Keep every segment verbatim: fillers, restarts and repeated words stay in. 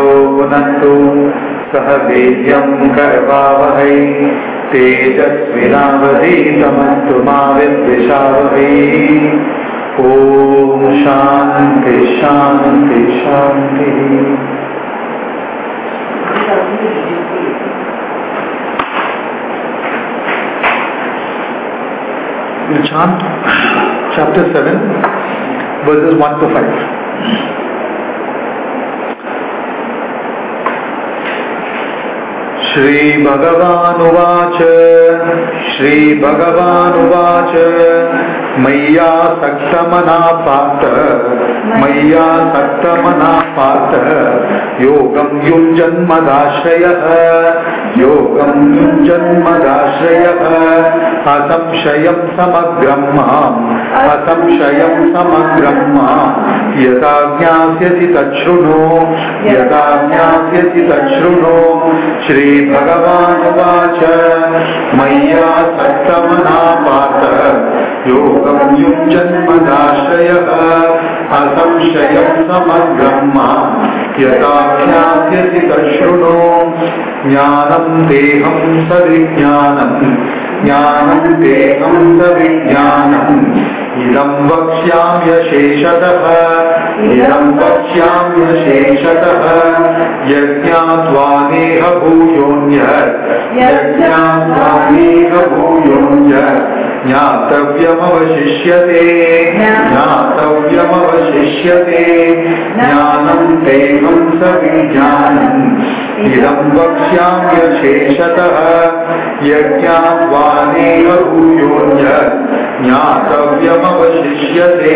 भुनक्तु सह वीर्यं करवावहै तेजस्विनावधीतमस्तु मा विद्विषावहै। ओम शांति शांति शांति। We chant chapter seven, verses one to five. Shri Bhagavan Shri Bhagavan Maya Saktamana Pata Maya Saktamana Pata Yogam Yunjanmadashrayah Yogam Yunjanmadashrayah Asamshayam Samagrammam Asamshayam Samagrammam Yada Jnasyati Tachruno Yada Jnasyati Tachruno Shri Bhagavan Uvacha Maya Saktamana Pata Yogam Yunjanmadashrayah Asamshayam Samagrammam Yata Jnasyati Tachruno Jnanam Deham Savijnanam Jnanam Deham Savijnanam Idam Vakshyamya Sheshatah Idam Vakshyamya Sheshatah Yajñātvāneha bhūyonya Yajñātvāneha bhūyonya Jnātavyamavashishyate Jnātavyamavashishyate Jnānam teham savijnānam Idam vakshyamya sheshatah Yajñātvāneha bhūyonya Jnātavyamavashishyate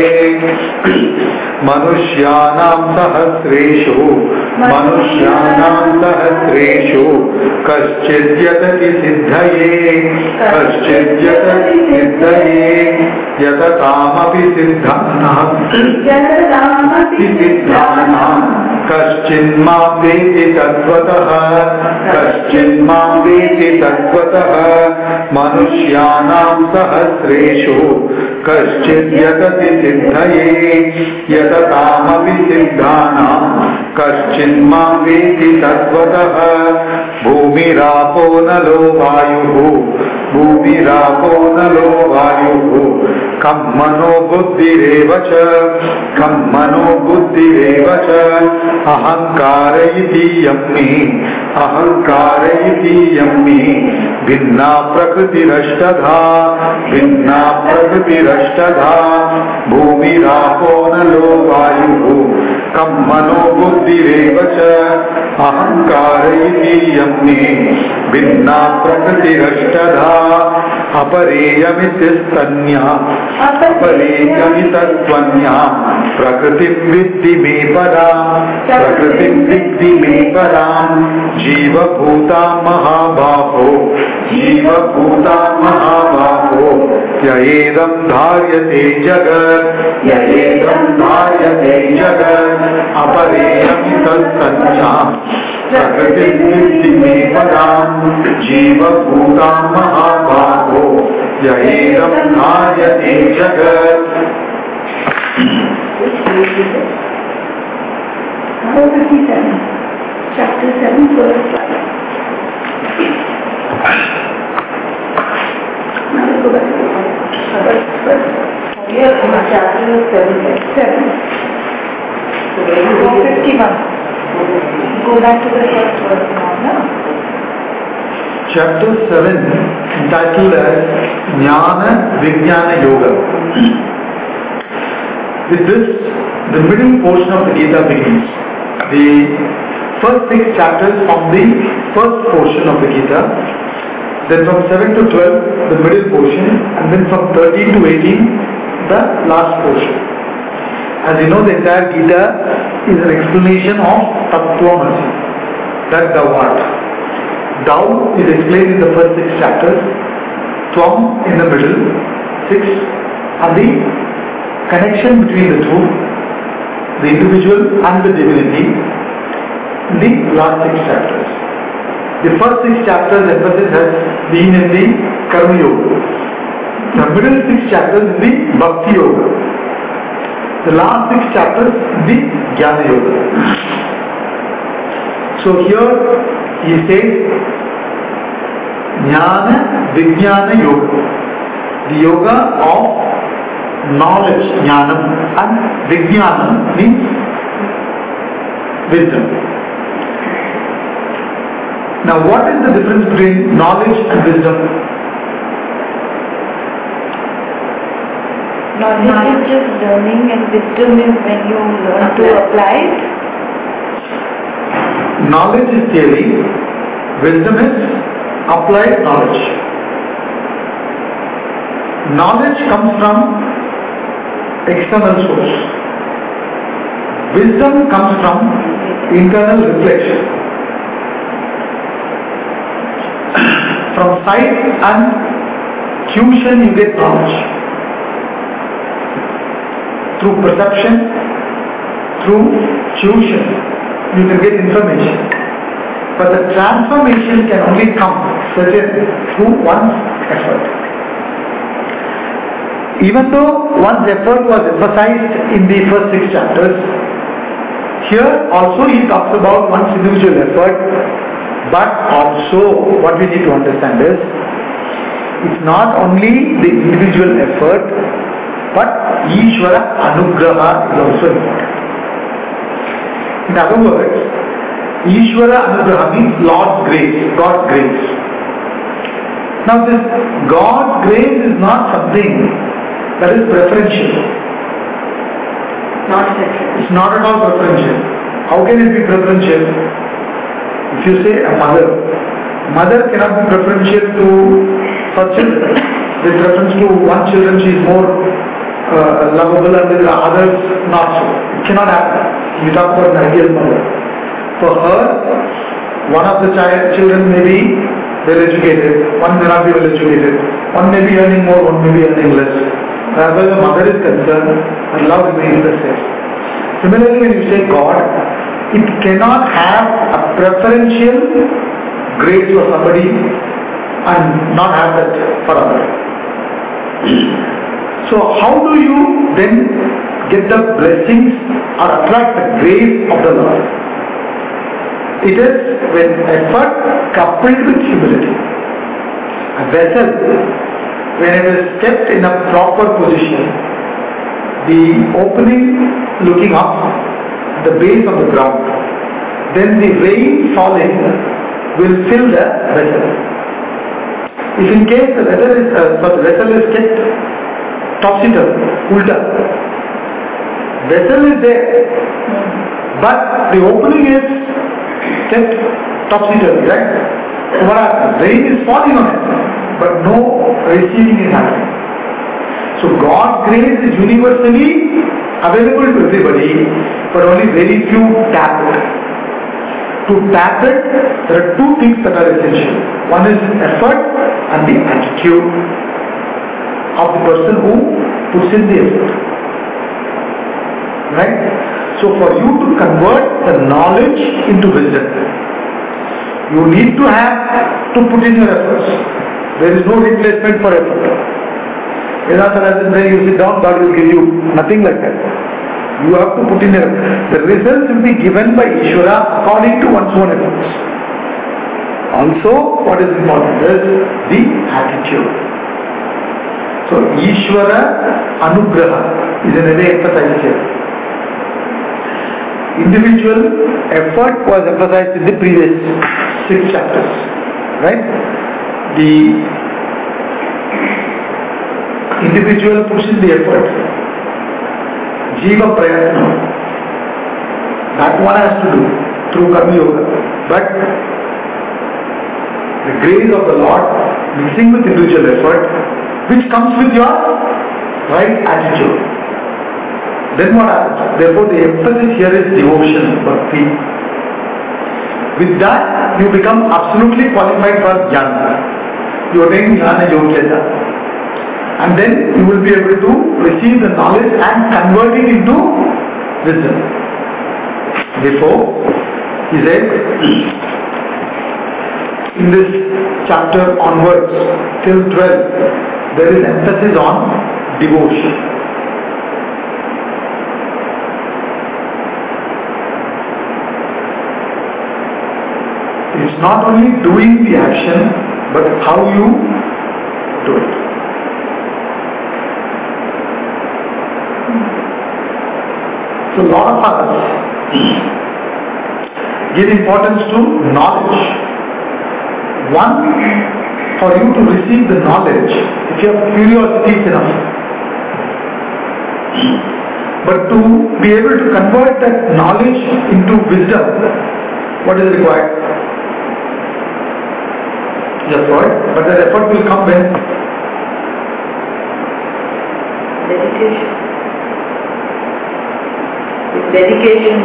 Manushyanam sahasreshu Manushyanam sahasreshu Kaschid yatati siddhaye Kaschid yatati siddhaye Yatatāmapi siddhanam Yatatāmapi siddhanam Kaschid mam veti tatvatah Kaschid mam veti tatvatah Manushyanam sahasreshu Kaschid yatati siddhaye Yatatāmapi siddhanam Kaschid mam veti tatvatah Bhūmirapo nalo vāyuhu Bhūmirapo nalo vāyuhu Kam mano buddhirevacha Kam mano buddhirevacha Ahankara iti yammi Ahankara iti yammi Vinna prakritirashtadha Vinna prakritirashtadha Bhūmirapo nalo vāyuhu Kam mano buddhirevacha Ahankara iti yammi Vinna prakritirashtadha Apareyamitisthanya Apareyamitasthvanya Prakritim viddhi me padam Prakritim viddhi me padam Jiva bhuta mahabhaho Jiva bhuta mahabhaho Yaedam dharyate jagat Yaedam dharyate jagat Apareyamitasthanya Prakritim viddhi me padam Jiva bhuta mahabhaho Yaedam dharyate jagat. four fifty-seven, chapter seven, verse five. Now let's go back to verse first. Here in chapter seven, seven. four fifty-one. Go back to the first verse now, no? Chapter seven, entitled as Jnana Vijnana Yoga. With this, the middle portion of the Gita begins. The first six chapters from the first portion of the Gita, then from seven to twelve, the middle portion, and then from thirteen to eighteen, the last portion. As you know, the entire Gita is an explanation of Tattvamasi, that thou art. Thou is explained in the first six chapters, Tvam in the middle, six, and the connection between the two, the individual and the divinity, in the last six chapters. The first six chapters emphasis has been in the Karma Yoga. The middle six chapters in the Bhakti Yoga. The last six chapters in the Jnana Yoga. So here he says Jnana Vijnana Yoga, the yoga of knowledge, Jnanam, and Vijnanam means wisdom. Now what is the difference between knowledge and wisdom? Knowledge is just learning and wisdom is when you learn to apply it. Knowledge is theory, wisdom is applied knowledge. Knowledge comes from external source. Wisdom comes from internal reflection. From sight and tuition you get knowledge. Through perception, through tuition, you can get information. But the transformation can only come certain through one's effort. Even though one's effort was emphasized in the first six chapters, here also he talks about one's individual effort, but also what we need to understand is, it's not only the individual effort, but Ishvara Anugraha is also important. In other words, Ishvara Anugraha means Lord's grace, God's grace. Now this God's grace is not something that is preferential. Not preferential. It's not at all preferential. How can it be preferential? If you say a mother, mother cannot be preferential to her children. With reference to one children she is more uh, lovable and with the others not so. It cannot happen. You talk about an ideal mother. For her, one of the child, children may be well educated, one may not be well educated, one may be earning more, one may be earning less. As far as the mother is concerned, her love remains the same. Similarly, when you say God, it cannot have a preferential grace for somebody and not have that for others. So how do you then get the blessings or attract the grace of the Lord? It is when effort coupled with humility. A vessel, when it is kept in a proper position, the opening looking up, the base of the ground, then the rain falling will fill the vessel. If in case the vessel is, uh, the vessel is kept topsy-turvy, ulta, vessel is there, but the opening is kept topsy-turvy, right? So what happens? Rain is falling on it, but no receiving is happening. So God's grace is universally available to everybody, but only very few tap it. To tap it, there are two things that are essential. One is effort and the attitude of the person who puts in the effort. Right? So for you to convert the knowledge into wisdom, you need to have to put in your efforts. There is no replacement for effort. Vedanta doesn't say you sit down, God will give you. Nothing like that. You have to put in your effort. The results will be given by Ishvara according to one's own efforts. Also, what is important is the attitude. So, Ishvara Anugraha is in a way emphasized here. Individual effort was emphasized in the previous six chapters. Right? The individual puts in the effort. Jiva Prayatna. That one has to do through Karma Yoga. But the grace of the Lord mixing with individual effort, which comes with your right attitude. Then what happens? Therefore the emphasis here is devotion, bhakti. With that you become absolutely qualified for jnana. You attain jnana yogyata. And then you will be able to receive the knowledge and convert it into wisdom. Therefore, he said, in this chapter onwards till twelve, there is emphasis on devotion. It's not only doing the action, but how you do it. So a lot of us give importance to knowledge. One, for you to receive the knowledge, if you have curiosity is enough. But to be able to convert that knowledge into wisdom, what is required? Effort. But that effort will come when? Dedication. With dedication.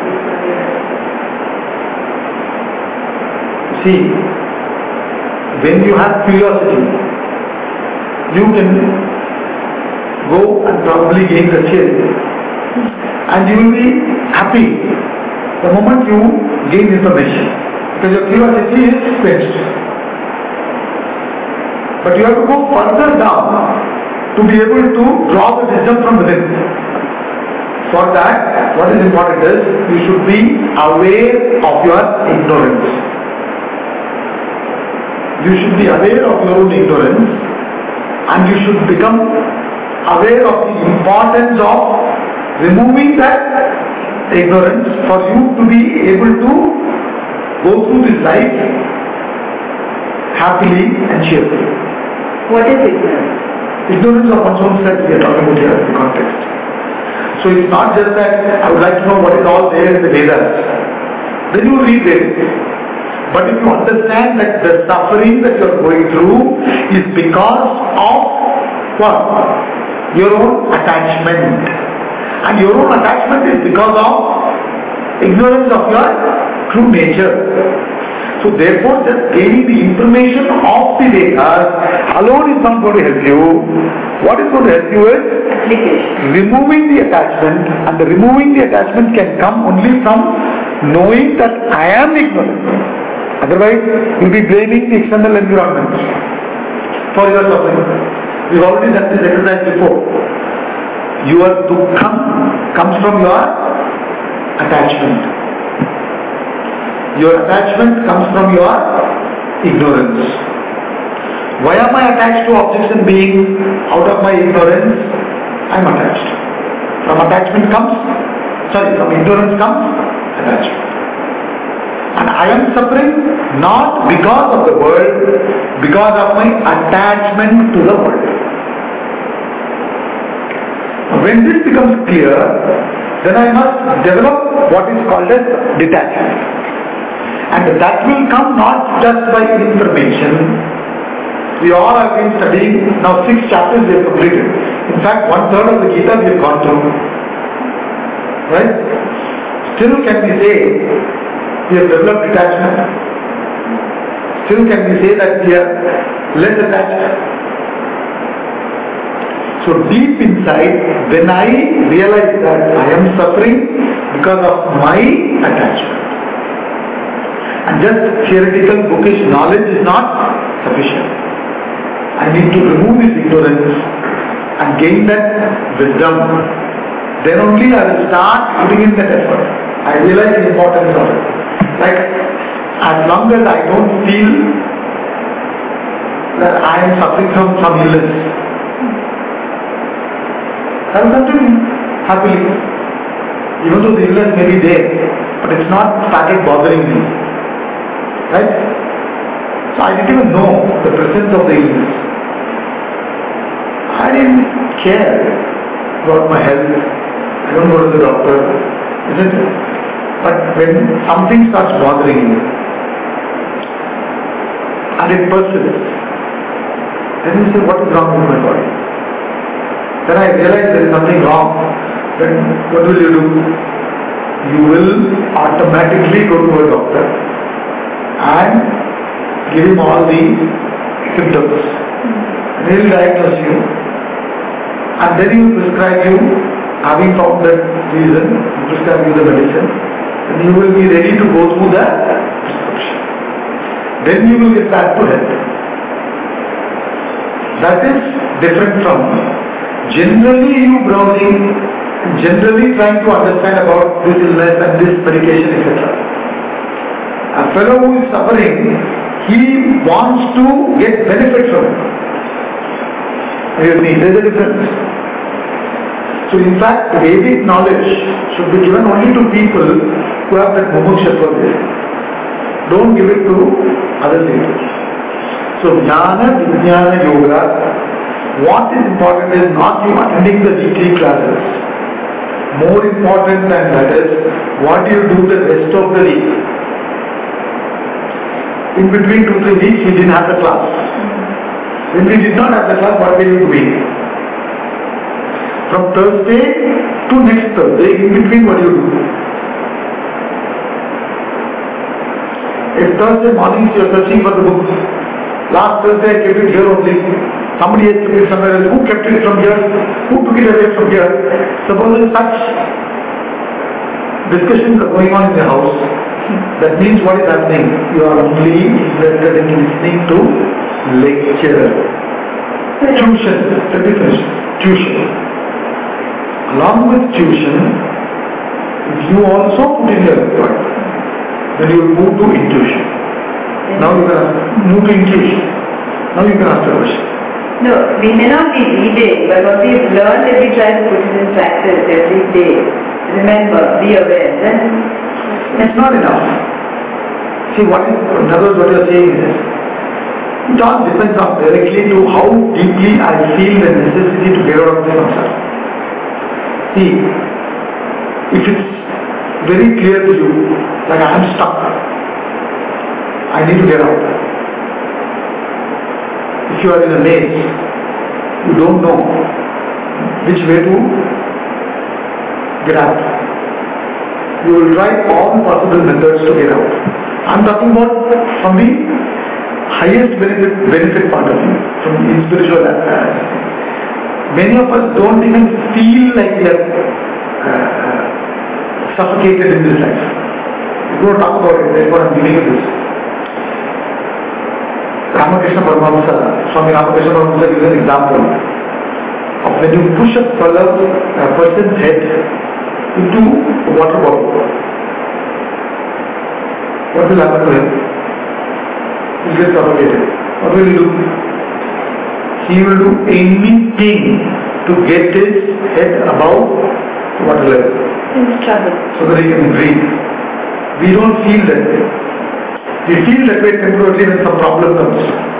See, when you have curiosity, you can go and probably gain the skill, and you will be happy the moment you gain information, because your curiosity is quenched. But you have to go further down to be able to draw the wisdom from within. For that, what is important is you should be aware of your ignorance. You should be aware of your own ignorance, and you should become aware of the importance of removing that ignorance for you to be able to go through this life happily and cheerfully. What is ignorance? Ignorance of one's own self we are talking about here in the context. So it's not just that I would like to know what is all there in the Vedas. Then you read Vedas. But if you understand that the suffering that you are going through is because of what? Your own attachment. And your own attachment is because of ignorance of your true nature. So therefore, just gaining the information of the Vedas alone is not going to help you. What is going to help you is Application. removing the attachment, and the removing the attachment can come only from knowing that I am ignorant. Otherwise, you will be blaming the external environment for your suffering. We have already done this exercise before. Your dukkham comes from your attachment. Your attachment comes from your ignorance. Why am I attached to objects and beings? Out of my ignorance, I am attached. From attachment comes, sorry, from ignorance comes attachment. And I am suffering not because of the world, because of my attachment to the world. When this becomes clear, then I must develop what is called as detachment. And that will come not just by information. We all have been studying, now six chapters we have completed. In fact, one third of the Gita we have gone through. Right? Still can we say we have developed detachment? Still can we say that we are less attached? So deep inside, when I realize that I am suffering because of my attachment, and just theoretical bookish knowledge is not sufficient. I need to remove this ignorance and gain that wisdom. Then only I will start putting in that effort. I realize the importance of it. Like, as long as I don't feel that I am suffering from some illness, I will continue happily. Even though the illness may be there, but it's not started bothering me. Right? So I didn't even know the presence of the illness. I didn't care about my health. I don't go to the doctor, isn't it? But when something starts bothering you, and it persists, then you say, what is wrong with my body? Then I realize there is something wrong. Then what will you do? You will automatically go to a doctor and give him all the symptoms. And he will diagnose you. And then he will prescribe you, having found that reason, he will prescribe you the medicine. And you will be ready to go through the prescription. Then you will get back to health. That is different from generally you browsing, generally trying to understand about this illness and this medication, et cetera. A fellow who is suffering, he wants to get benefit from it. You see, there is a difference. So in fact, Vedic knowledge should be given only to people who have that mumukshatva there. Don't give it to other people. So Jnana, Vijnana, Yoga, what is important is not you attending the weekly classes. More important than that is what you do the rest of the week. In between two, three weeks, we didn't have the class. When we did not have the class, what were you doing? From Thursday to next Thursday, in between, what do you do? If Thursday mornings you are searching for the book, last Thursday I kept it here only. Somebody has kept it somewhere else. Who kept it from here? Who took it away from here? Suppose such discussions are going on in the house. That means what is happening? You are only interested in listening to lecture. Tuition. Let me finish. Tuition. Along with tuition, if you also put in your effort, then you will move to intuition. Now you can ask, move to intuition. Now you can ask the question. No, we may not be reading, but what we've learned if we try to put it in practice every day. Remember, be aware. Then it's not enough. See, what is, in other words, what you are saying is, it all depends on directly to how deeply I feel the necessity to get out of this samsara. See, if it's very clear to you, like I am stuck, I need to get out. If you are in a maze, you don't know which way to get out. You will try all possible methods to get out. I am talking about from the highest benefit, benefit point of view, from the spiritual aspect. Many of us don't even feel like we are uh, suffocated in this life. We don't talk about it, that's what I am giving you this. Ramakrishna Paramahamsa, Swami Ramakrishna Paramahamsa gives an example of when you push a fellow, a person's head into a water bottle. What will happen to him? He will get suffocated. What will he do? He will do anything to get his head above the water level. in trouble. So that he can breathe. We don't feel that way. We feel that way temporarily when some problem comes.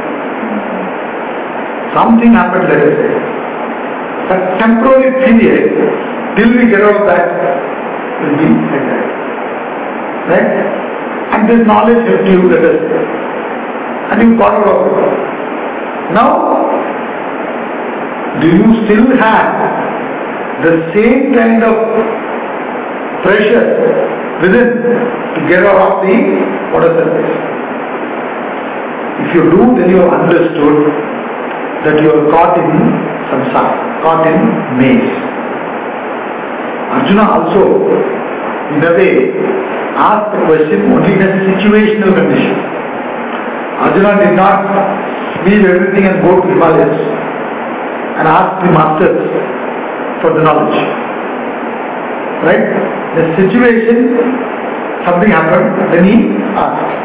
Something happened, let us say. That temporary period, till we get out of that, will be like that. Right? And this knowledge helped you, let us say. And you got out of it. Now, do you still have the same kind of pressure within to get out of the water surface? If you do, then you have understood that you are caught in samsara, caught in maze. Arjuna also, in a way, asked the question only in a situational condition. Arjuna did not leave everything and go to Himalayas and ask the masters for the knowledge. Right? The situation, something happened, then he asked.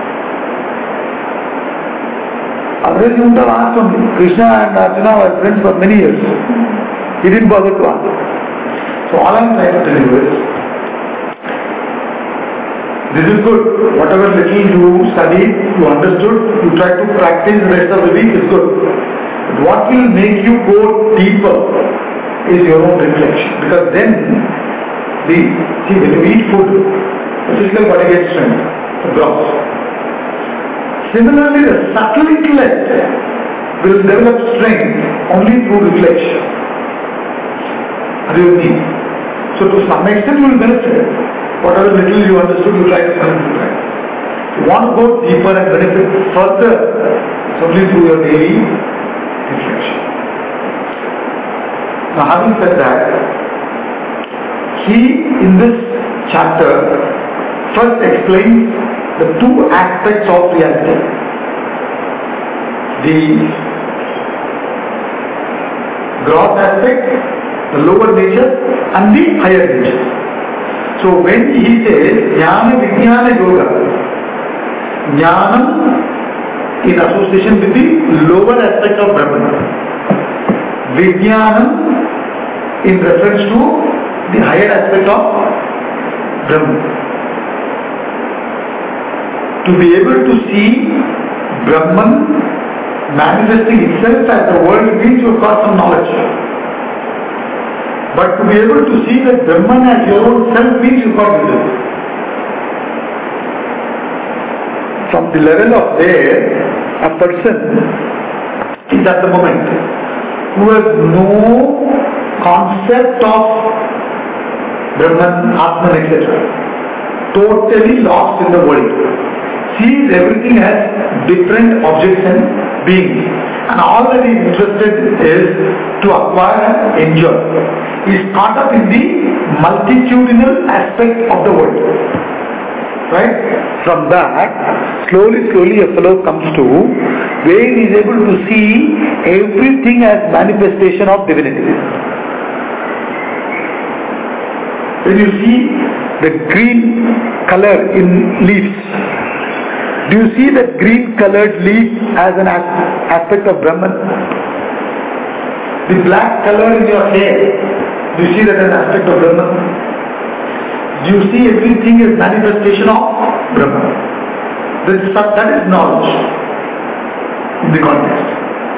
Otherwise he wouldn't have asked only. Krishna and Arjuna were friends for many years. He didn't bother to ask. So all I am trying to tell you is, this is good. Whatever little you studied, you understood, you try to practice the rest of the week is good. But what will make you go deeper is your own reflection. Because then, the, see, when you eat food, the physical body gets strength, the gross. Similarly, the subtle intellect will develop strength only through reflection. Are you with me? So to some extent you will benefit. Whatever little you understood, you try to benefit. If you want to go deeper and benefit further, it's only through your daily reflection. Now having said that, he in this chapter first explains the two aspects of reality. The gross aspect, the lower nature, and the higher nature. So when he says Jnana Vijnana Yoga, Jnanam in association with the lower aspect of Brahman. Vijnanam in reference to the higher aspect of Brahman. To be able to see Brahman manifesting itself as the world means you have got some knowledge. But to be able to see that Brahman as your own self means you have got wisdom. From the level of there, a person is at the moment who has no concept of Brahman, Atman, et cetera. Totally lost in the world. Sees everything as different objects and beings. And all that he is interested is to acquire and enjoy. He is caught up in the multitudinal aspect of the world. Right? From that, slowly, slowly a fellow comes to where he is able to see everything as manifestation of divinity. When you see the green color in leaves, do you see that green colored leaf as an aspect of Brahman? The black color in your hair, do you see that as an aspect of Brahman? Do you see everything as manifestation of Brahman? That is knowledge in the context.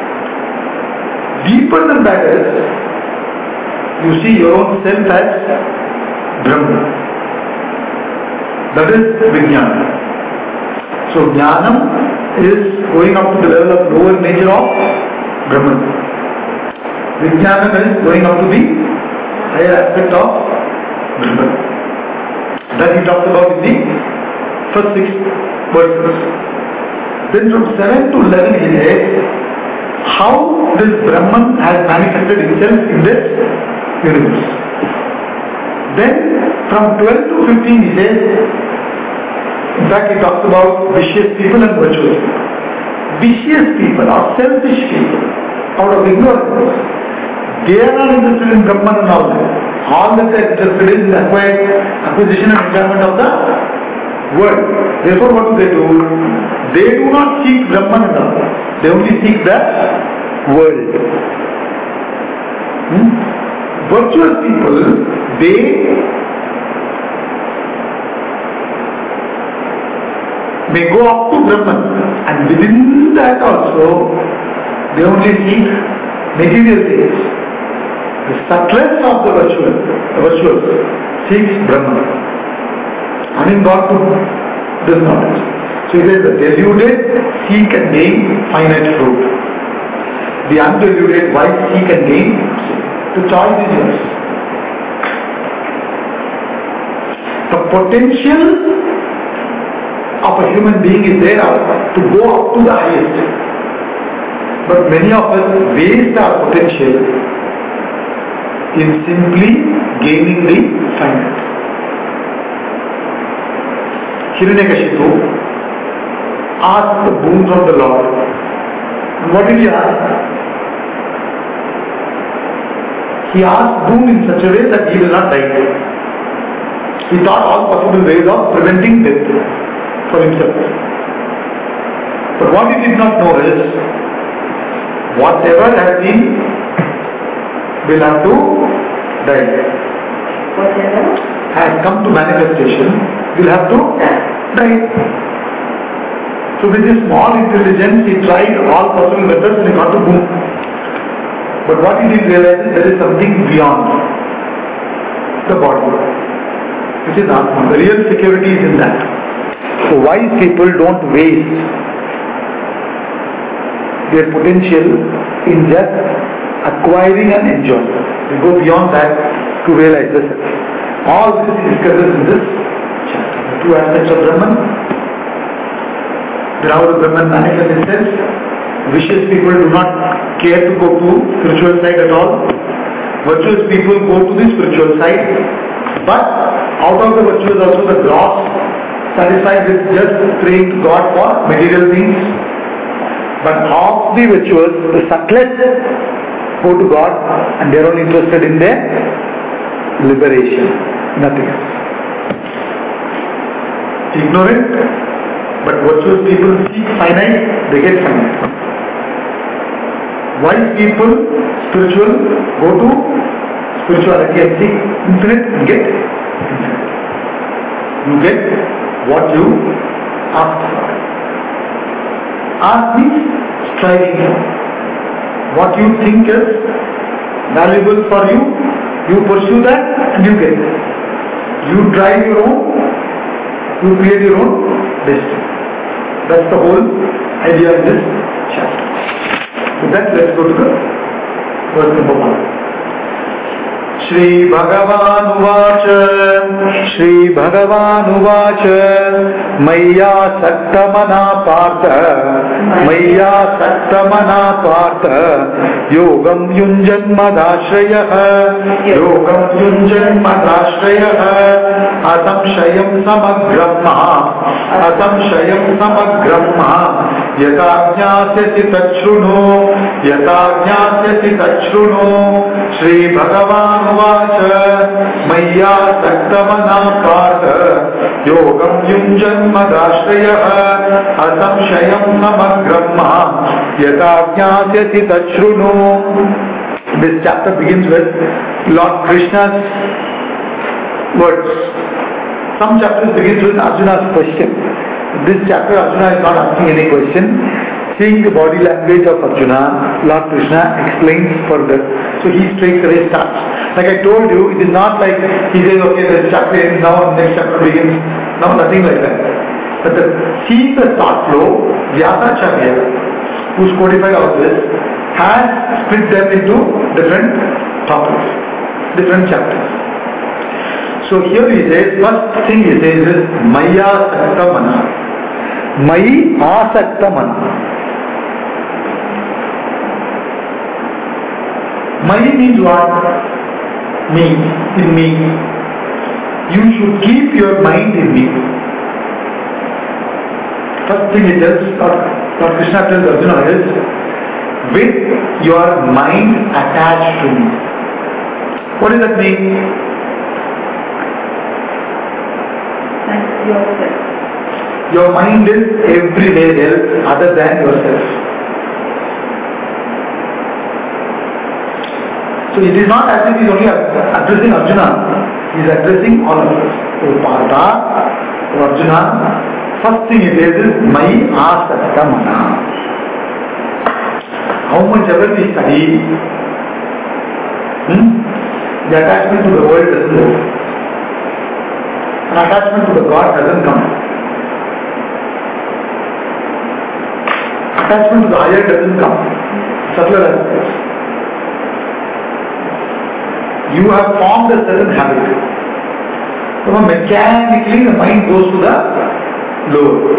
Deeper than that is, you see your own self as Brahman. That is Vijnana. So Jnanam is going up to the level of lower nature of Brahman. Vijnanam is going up to the higher aspect of Brahman. That he talks about in the first six verses. Then from seven to eleven he says how this Brahman has manifested itself in this universe. Then from twelve to fifteen he says, in fact, he talks about vicious people and virtuous people. Vicious people or selfish people, out of ignorance, they are not interested in Brahman and all that. All that they are interested in is acquisition and enjoyment of the world. Therefore, what do they do? They do not seek Brahman and all. They only seek the world. Hmm? Virtuous people, they may go up to Brahman, and within that also they only seek material things. The subtlest of the virtual, the virtuous seeks Brahman. Having got to this knowledge. So he says the deluded seek and gain finite fruit. The undeluded wise seek and gain. The choice is yours. The potential of a human being is there to go up to the highest. But many of us waste our potential in simply gaining the finite. Hiranyakashipu asked the boon from the Lord. And what did he ask? He asked boon in such a way that he will not die. He thought all possible ways of preventing death for himself. But what he did not know is, whatever has been will have to die. Whatever has come to manifestation will have to die. So with his small intelligence he tried all possible methods and he got to boom. But what he did realize is there is something beyond the body, which is Atma. The real security is in that. So wise people don't waste their potential in just acquiring and enjoying. They go beyond that to realize this. All this he discusses in this chapter. The two aspects of Brahman. Then how the Brahman manifests itself. Vicious people do not care to go to spiritual side at all. Virtuous people go to the spiritual side. But out of the virtues also the gross satisfied with just praying to God for material things. But of the virtuous, the subtlest go to God and they are only interested in their liberation, nothing else. Ignorant But virtuous people seek finite, they get finite. Wise people, spiritual, go to spirituality and seek infinite and get infinite. You get what you ask for. Ask means striving for. What you think is valuable for you, you pursue that and you get it. You drive your own, you create your own destiny. That's the whole idea of this chapter. With that, let's go to the verse number one. Shri Bhagavan Uvacha Shri Bhagavan Uvacha Maya Saktamana Partha Maya Saktamana Partha Yogam Yunjan Madashrayah Yogam Yunjan Madashrayah Asamshayam Samagrahma Asamshayam Samagrahma Yatagnyāsyasi Tachruno Yatagnyāsyasi Tachruno Shri Bhagavan Uvacha Maya Saktamana Partha Yogam Yunjan Madashrayah Asamshayam Samagrahma Yatagnyāsyasi Tachruno. This chapter begins with Lord Krishna's words. Some chapters begins with Arjuna's question. This chapter Arjuna is not asking any question. Seeing the body language of Arjuna, Lord Krishna explains further. So he straight away starts. Like I told you, it is not like he says, okay, this chapter ends now, next chapter begins. No, nothing like that. But the, seeing the thought flow, Vyasacharya, who's codified all this, has split them into different topics, different chapters. So here he says, first thing he says is Maya Sakta Mana. Mai Asakta Mana. Mai means what? Me, in me. You should keep your mind in me. First thing he tells, Lord Krishna tells Arjuna is, with your mind attached to me. What does that mean? Yourself. Your mind is everywhere else other than yourself. So it is not as if he is only addressing Arjuna, he is addressing all of us. So Partha, Arjuna, first thing he says is Mai Asakta Mana. How much ever we study, hmm, the attachment to the world doesn't go. An attachment to the God doesn't come. Attachment to the higher doesn't come. Subtler aspects. You have formed a certain habit. So mechanically the mind goes to the lower.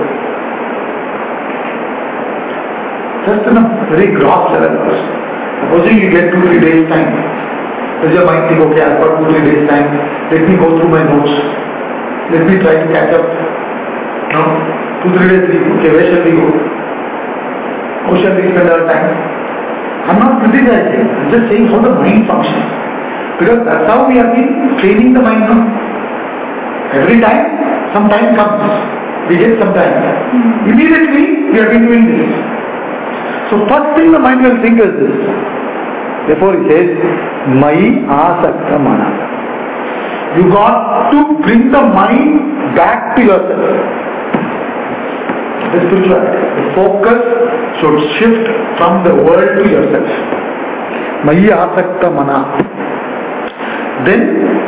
Just in a very gross level. Supposing you get two, three days time. Does your mind think, okay, I've got two, three days time. Let me go through my notes. Let me try to catch up. No? Two, three days, okay, where shall we go? How shall we spend our time? I'm not criticizing, I'm just saying how the mind functions. Because that's how we have been training the mind now. Every time, some time comes. We get some time. Immediately, we have been doing this. So first thing the mind will think is this. Therefore he says, Mai Asakta Mana. You got to bring the mind back to yourself. The spirituality. The focus should shift from the world to yourself. Maya Asakta Mana. Then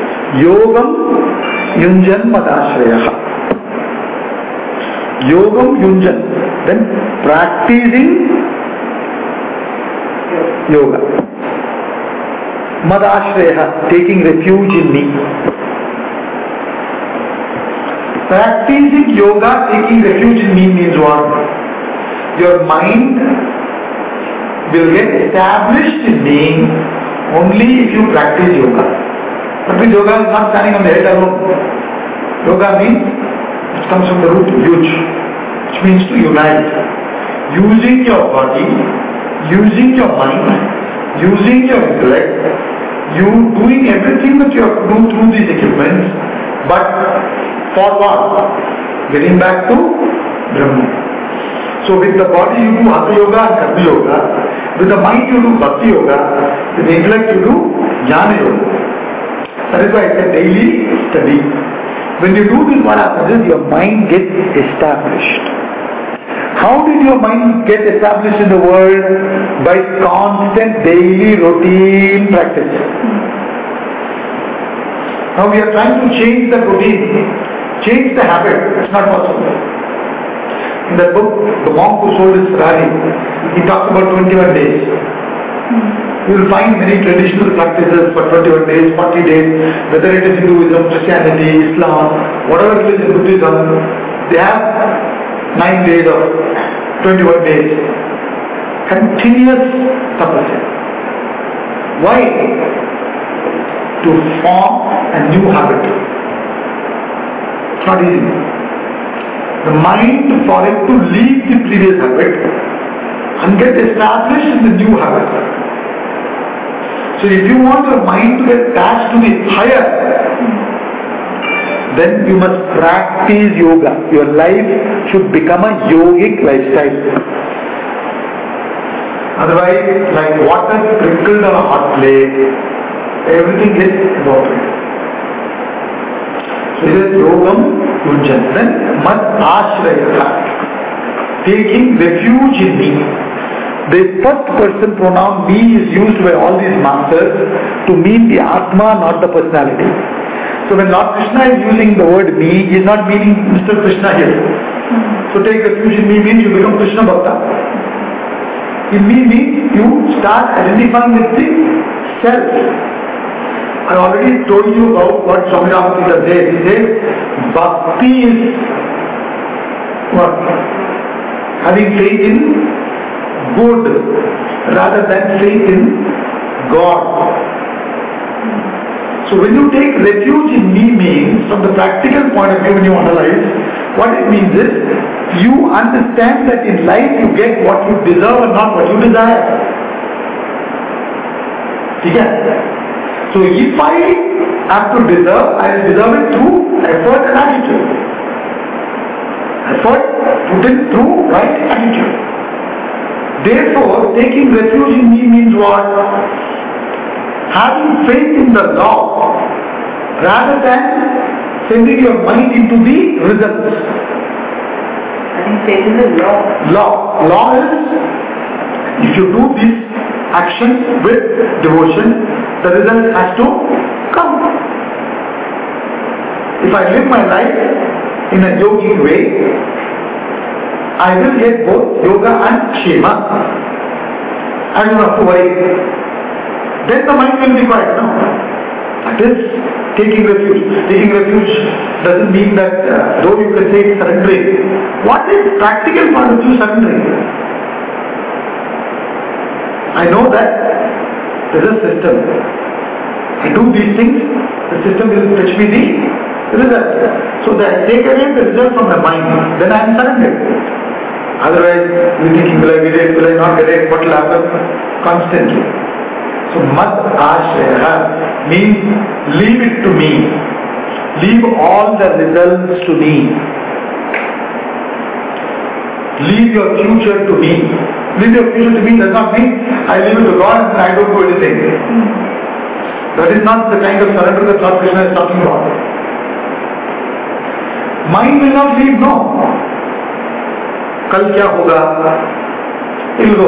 Yogam Yunjan Madashrayah. Yogam Yunjan. Then practicing yoga. Madashrayah, taking refuge in me. Practicing yoga, taking refuge in me means what? Your mind will get established in me only if you practice yoga. But yoga is not standing on the head alone. Yoga means, it comes from the root yuj, which means to unite. Using your body, using your mind, using your intellect, you doing everything that you have to do through these equipments, but for what? Getting back to Brahman. So with the body you do Hatha Yoga and Karma Yoga, with the mind you do Bhakti Yoga, with the intellect you do Jnana Yoga. That is why I said daily study. When you do this, what happens is your mind gets established. How did your mind get established in the world? By constant daily routine practice. Now we are trying to change the routine, change the habit. It's not possible. In that book, The Monk Who Sold His Ferrari, he talks about twenty-one days. You will find many traditional practices for twenty-one days, forty days, whether it is Hinduism, Christianity, Islam, whatever it is in Buddhism, they have nine days or twenty-one days. Continuous tapasya. Why? To form a new habit. It's not easy. The mind, for it to leave the previous habit and get established in the new habit. So if you want your mind to get attached to the higher, then you must practice yoga. Your life should become a yogic lifestyle. Otherwise, like water sprinkled on a hot plate, everything gets evaporated. So this is yogam yujjan. Then mat ashrayata, taking refuge in me. The first person pronoun me is used by all these masters to mean the Atma, not the personality. So when Lord Krishna is using the word me, he is not meaning Mister Krishna here. So take refuge in me means you become Krishna Bhakta. In me means you start identifying with the self. I already told you about what Swami Ramakirtan says. He says, Bhakti is what? Having faith in good rather than faith in God. So when you take refuge in me means, from the practical point of view when you analyze, what it means is, you understand that in life you get what you deserve and not what you desire. Okay? So if I have to deserve, I will deserve it through effort and attitude. Effort put in through right attitude. Therefore, taking refuge in me means what? Having faith in the law rather than sending your mind into the results. Having faith in the law. Law. Law is, if you do this action with devotion, the result has to come. If I live my life in a yogic way, I will get both yoga and kshema. I don't have to worry. Then the mind will be quiet. No. That is taking refuge. Taking refuge doesn't mean that, uh, though you can say it's surrendering. What is practical part of you surrendering? I know that there is a system. I do these things, the system will fetch me the result. So that I take away the result from the mind, then I am surrendered. Otherwise, you are thinking, will I get it, will I not get it, what will happen? Constantly. So, mat ashraya means leave it to me. Leave all the results to me. Leave your future to me. Leave your future to me does not mean I leave it to God and I don't do anything. That is not the kind of surrender that Lord Krishna is talking about. Mind will not leave, no. Kal kya hoga? It will go.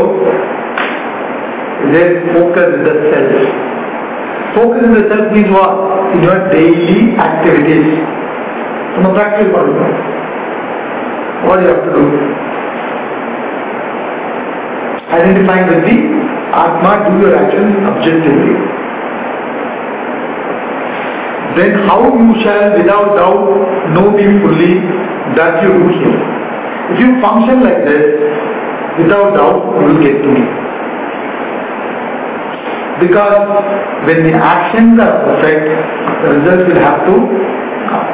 Then focus in the self. Focus in the self means what? In your daily activities. From a practical point of view. What do you have to do? Identifying with the Atma, do your actions objectively. Then how you shall without doubt know me fully that you do here. If you function like this, without doubt you will get to me. Because when the actions are perfect, the result will have to come.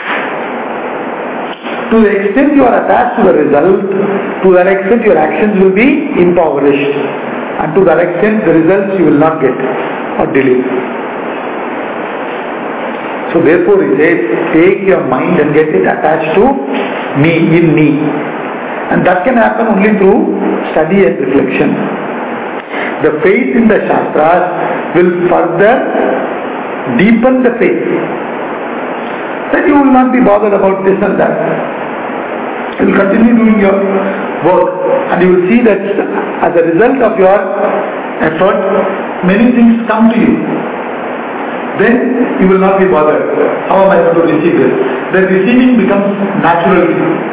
To the extent you are attached to the result, to that extent your actions will be impoverished. And to that extent the results you will not get or delay. So therefore he says, take your mind and get it attached to me, in me. And that can happen only through study and reflection. The faith in the Shastras will further deepen the faith. Then you will not be bothered about this and that. You will continue doing your work, and you will see that as a result of your effort, many things come to you. Then you will not be bothered. How am I going to receive this? The receiving becomes natural to you.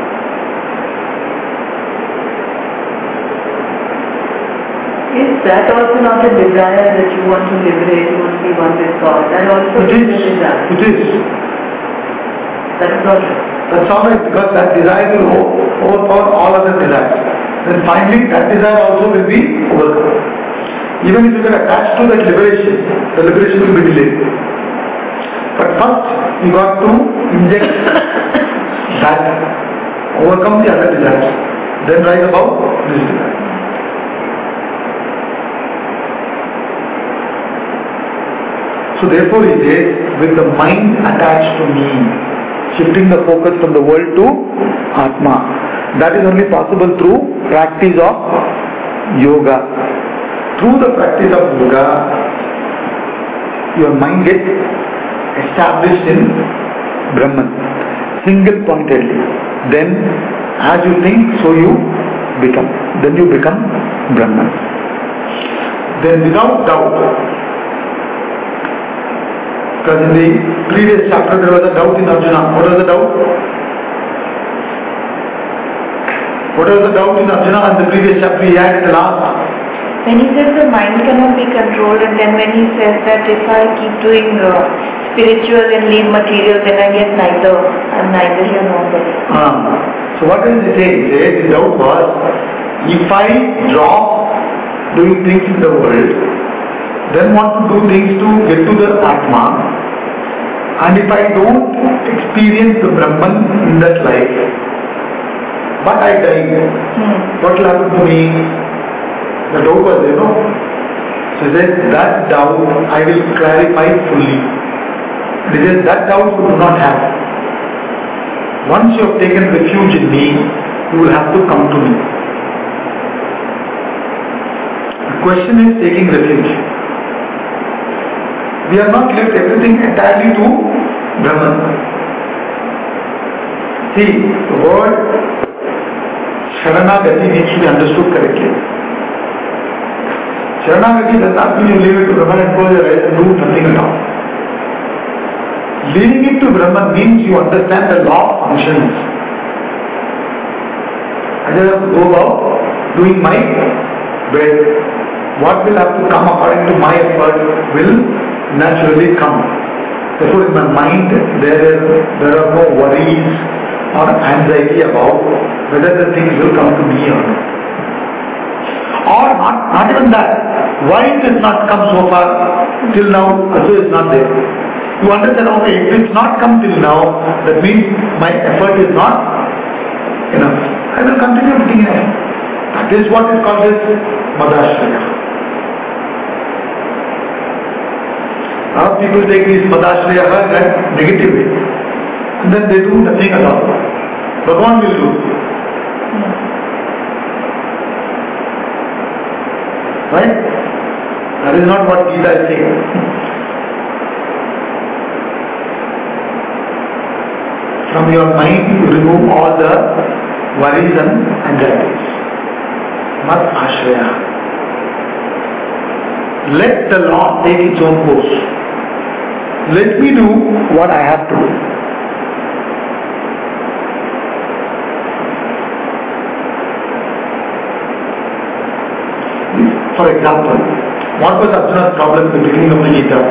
Is that also not a desire that you want to liberate, you want to be one with God? That also It is is. a desire. It is. That is all. That's all right, because that desire will overpower all other desires. Then finally that desire also will be overcome. Even if you get attached to that liberation, the liberation will be delayed. But first you got to inject that, overcome the other desires, then rise above this desire. So therefore he says, with the mind attached to me, shifting the focus from the world to Atma. That is only possible through practice of yoga. Through the practice of yoga, your mind gets established in Brahman, single pointedly. Then as you think, so you become. Then you become Brahman. Then without doubt, because in the previous chapter there was a doubt in Arjuna. What was the doubt? What was the doubt in Arjuna in the previous chapter he had in the last? When he says the mind cannot be controlled, and then when he says that if I keep doing uh, spiritual and leave material, then I get neither. I'm neither here nor there. Ah. So what does he say? He says the doubt was, if I drop doing things in the world, then want to do things to get to the Atma, and if I don't experience the Brahman in that life, but I die, Hmm. what will happen to me? The doubt was there, no? So he says, that doubt I will clarify fully. He says, that doubt you do not have. Once you have taken refuge in me, you will have to come to me. The question is taking refuge. We have not left everything entirely to Brahman. See, the word Sharanagati needs to be understood correctly. Sharanagati does not mean you leave it to Brahman and close your eyes and do nothing at all. Leaving it to Brahman means you understand the law of functions. I just have to go about doing my best. What will have to come according to my effort will naturally come. Therefore in my mind there, is, there are no worries or anxiety about whether the things will come to me or not. Or not, not even that. Why it has not come so far till now, also is not there. You understand, okay, if it's not come till now, that means my effort is not enough. I will continue putting in effort. That is what is called as Madhashraya. Now people take this Madhashraya and negative way, and then they do nothing at all. Bhagavan will do. Right? That is not what Gita is saying. From your mind you remove all the worries and anxieties. Mat Ashraya. Let the Lord take its own course. Let me do what I have to do. For example, what was Arjuna's problem at the beginning of the Gita?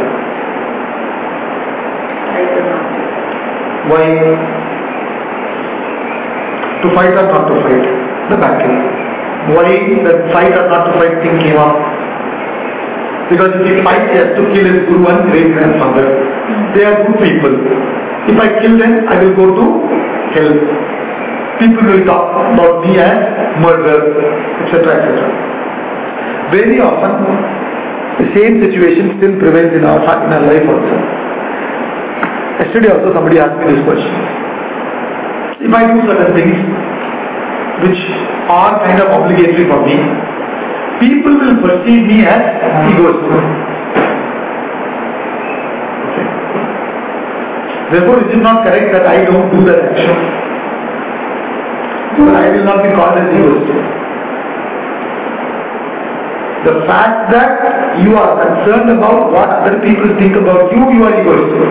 I do not. Why? To fight or not to fight? The battle. Why the fight or not to fight thing came up? Because if he fights, he has to kill his guru and great grandfather. They are good people. If I kill them, I will go to hell. People will talk about me as murderer, et cetera, et cetera. Very often, the same situation still prevails in our in our life also. Yesterday also somebody asked me this question. If I do certain things, which are kind of obligatory for me, people will perceive me as egoistic. Okay. Therefore, it is not correct that I don't do that action. But I will not be called as egoistic. The fact that you are concerned about what other people think about you, you are egoistic.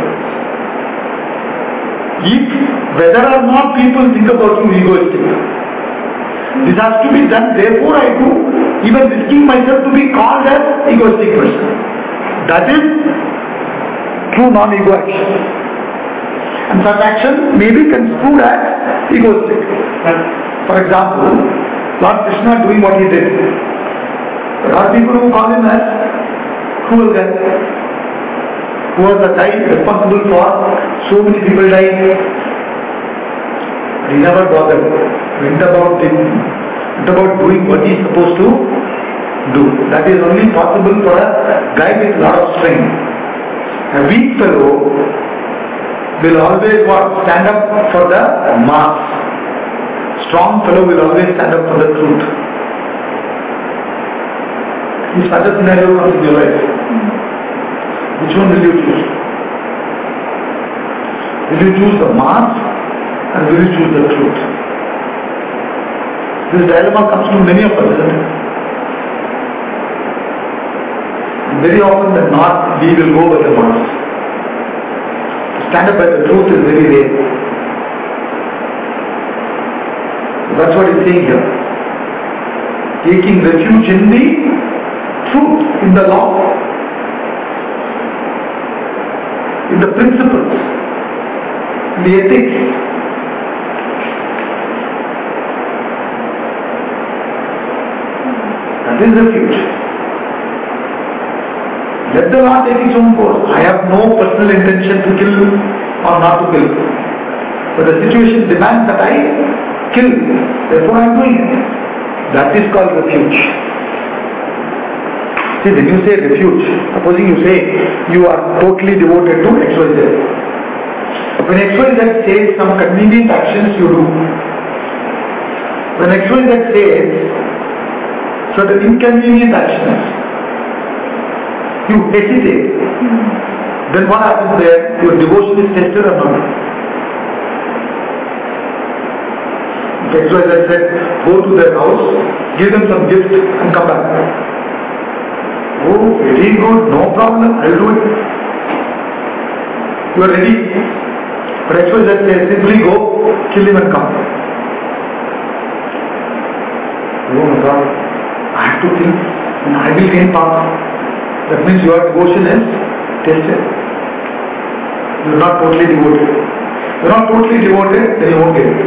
If whether or not people think about you egoistic, this has to be done, therefore I do, even risking myself to be called as egoistic person. That is true non-ego action. And such action may be construed as egoistic. For example, Lord Krishna doing what he did. There are people who call him as cruel guy, who was the guy responsible for so many people dying. But he never bothered. Went about it, went about doing what he is supposed to do. That is only possible for a guy with a lot of strength. A weak fellow will always what, stand up for the mass. Strong fellow will always stand up for the truth. If such a scenario comes in your life, which one will you choose? Will you choose the mass and will you choose the truth? This dilemma comes to many of us, isn't it? And very often than not, we will go by the mass. To stand up by the truth is very rare. That's what he's saying here. Taking refuge in the truth, in the law, in the principles, in the ethics. That is refuge. Let the law take its own course. I have no personal intention to kill or not to kill. But the situation demands that I kill. Therefore I am doing it. That is called refuge. See, when you say refuge, supposing you say you are totally devoted to X Y Z. When X Y Z says some convenient actions you do, when X Y Z says certain inconvenient actions, you hesitate, then what happens there? Your devotion is tested or not? If X Y Z said, go to their house, give them some gift and come back. Oh, very good, no problem, I will do it. You are ready. But X Y Z says, simply go, kill him and come. Oh my God, I have to kill and I will gain power. That means your devotion is tested. You are not totally devoted. You are not totally devoted, then you won't get it.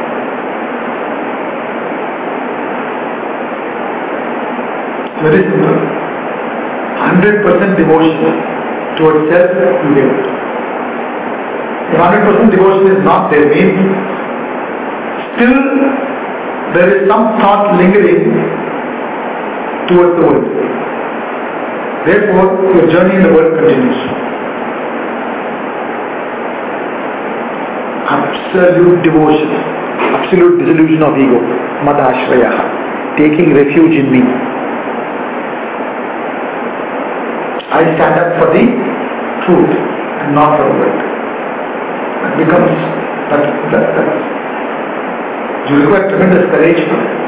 Very simple. one hundred percent devotion towards self, you get it. If one hundred percent devotion is not there, means still there is some thought lingering towards the world. Therefore, your journey in the world continues. Absolute devotion, absolute dissolution of ego, madashraya, taking refuge in me. I stand up for the truth and not for the world. That becomes, that, that, that, you require tremendous courage for it.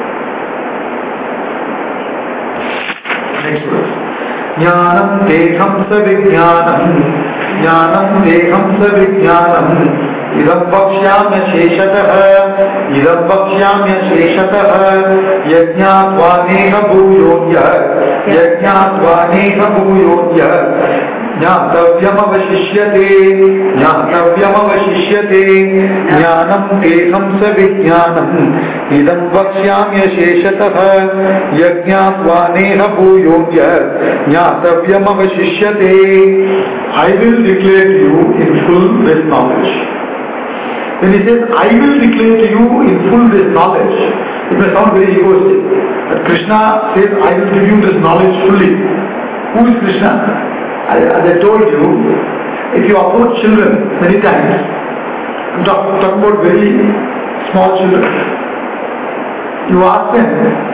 Next verse. Jnanam teham savijnanam, jnanam teham savijnanam, idam vakshyamya sheshatah, idam vakshyamya sheshatah, yajñātvāneha bhūyonya, yajñātvāneha bhūyonya, ज्ञातव्यम अवशिष्यते ज्ञातव्यम अवशिष्यते ज्ञानं तेहं स विज्ञानम् इदं वक्ष्याम्यशेषतः यज्ञात्वानेह भूयोऽन्य ज्ञातव्यम अवशिष्यते. I will declare to you in full this knowledge. When he says I will declare to you in full this knowledge, it may sound very egoistic, but Krishna says I will give you this knowledge fully. Who is Krishna? As I told you, if you approach children many times, I'm talking talk about very small children. You ask them,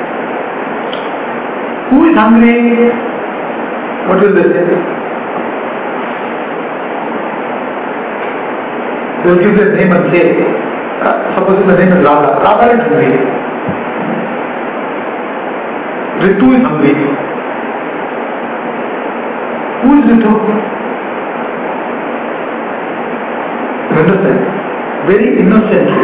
who is hungry? What will they say? They will give their name and say, uh, suppose the name is Radha. Radha is hungry. Ritu is hungry. Who is Ritu? You understand? Very innocently.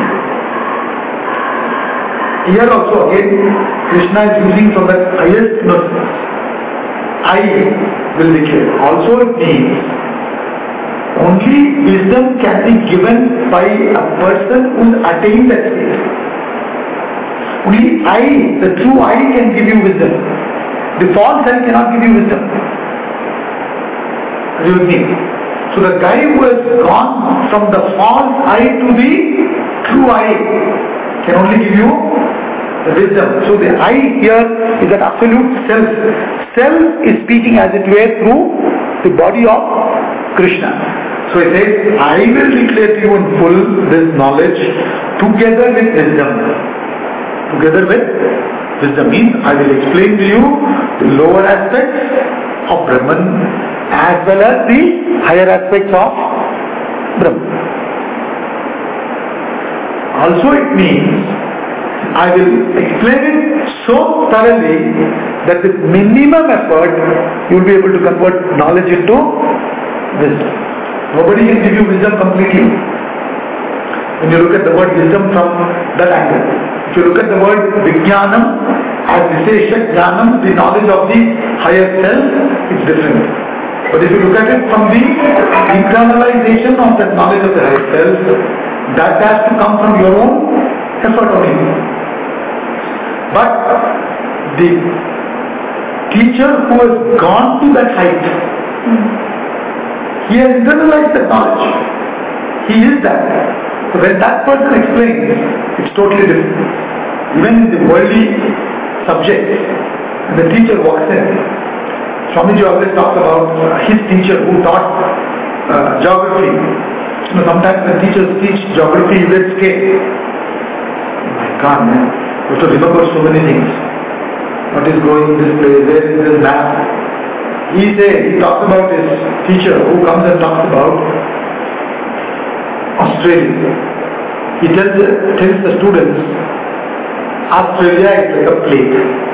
Here also again, Krishna is using from the highest innocence. I will declare. Also it means only wisdom can be given by a person who has attained that state. Only I, the true I, can give you wisdom. The false I cannot give you wisdom. Are you with me? So the guy who has gone from the false I to the true I can only give you the wisdom. So the I here is an absolute self. Self is speaking as it were through the body of Krishna. So he says, I will declare to you in full this knowledge together with wisdom. Together with wisdom means I will explain to you the lower aspects of Brahman as well as the higher aspects of Brahman. Also it means I will explain it so thoroughly that with minimum effort you will be able to convert knowledge into wisdom. Nobody can give you wisdom completely. When you look at the word wisdom from that angle, if you look at the word Vijnanam as Vishesha Jnanam, the knowledge of the higher self, it's different. But if you look at it from the internalization of that knowledge of the higher self, that has to come from your own effort only. But the teacher who has gone to that height, he has internalized that knowledge. He is that. So when that person explains, it's totally different. Even in the worldly subject, when the teacher walks in, Swamiji always talks about his teacher who taught uh, geography. You know, sometimes when teachers teach geography, you get scared. Oh my God, man. You have to remember so many things. What is going this place? Where is this map? He says, he talks about his teacher who comes and talks about Australia. He tells the, tells the students, Australia is like a plate.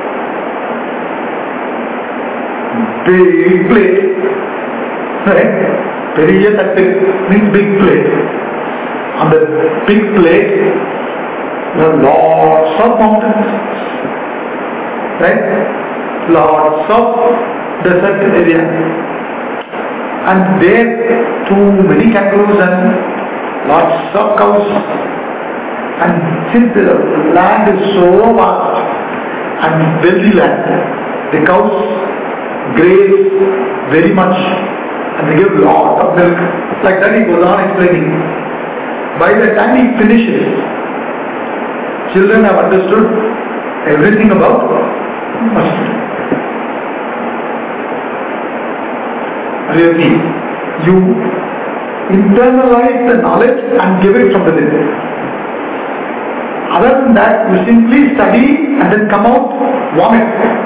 Big plate. Right? Periya Tattik means big plate. On the big plate, there are lots of mountains. Right? Lots of desert area. And there too many kangaroos and lots of cows. And since the land is so vast and wealthy land, the cows graze very much and they give lot of milk. Like that he goes on explaining. By the time he finishes, children have understood everything about Australia. Really, you internalize the knowledge and give it from within. Other than that, you simply study and then come out, vomit.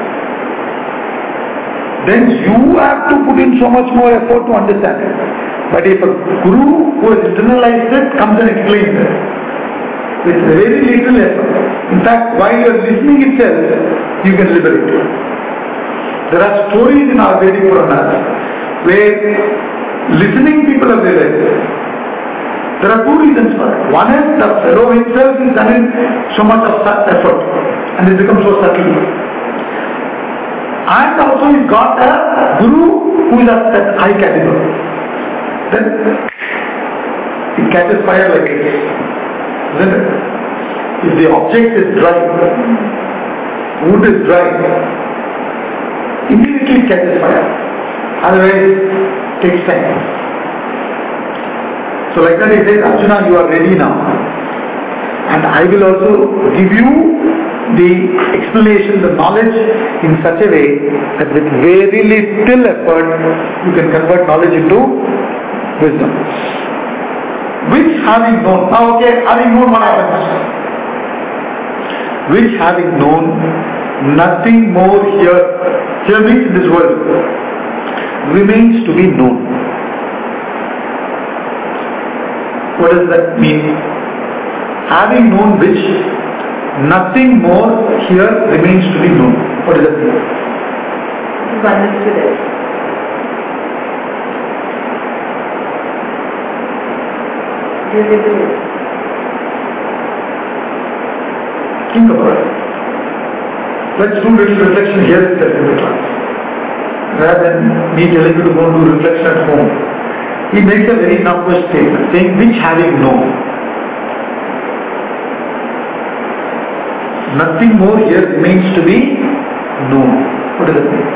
Then you have to put in so much more effort to understand it. But if a guru who has internalized it comes and explains it, with very little effort. In fact, while you are listening itself, you can liberate it. There are stories in our Vedic Puranas where listening people have realized. There are two reasons for it. One is the fellow himself is done in so much of effort and it becomes so subtle. And also he's got a guru who is at that high caliber. Then it catches fire like this. Isn't it? If the object is dry, wood is dry, immediately it catches fire. Otherwise, it takes time. So like that he says, Arjuna, you are ready now. And I will also give you the explanation, the knowledge in such a way that with very little effort, you can convert knowledge into wisdom. Which having known, now okay, having known what happens. which having known nothing more here, here means in this world, remains to be known. What does that mean? Having known which, nothing more here remains to be known. What does that mean? You've understood it. You will do it. Think about it. Let's do little reflection here itself in the class. Rather than me telling you to go and do reflection at home. He makes a very number statement saying which having known. Nothing more here remains to be known. What does that mean?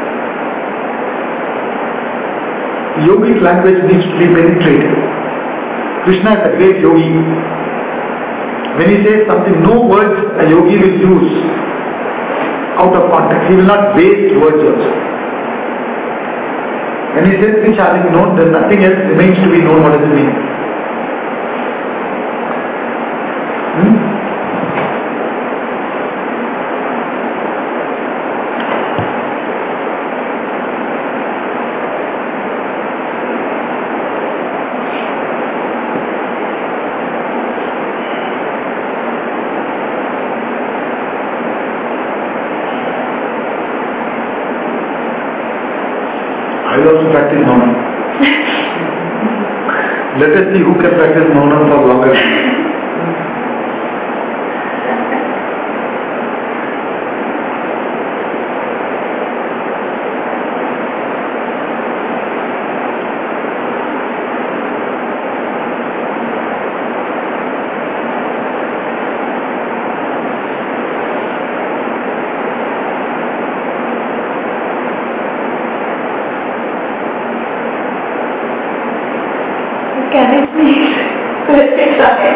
Yogic language needs to be penetrated. Krishna is a great yogi. When he says something, no words a yogi will use out of context. He will not waste words also. When he says which having known, then nothing else remains to be known. What does it mean? Hmm? I will also practice Maunam. Let us see who can practice Maunam for longer. Can it be? Let me try.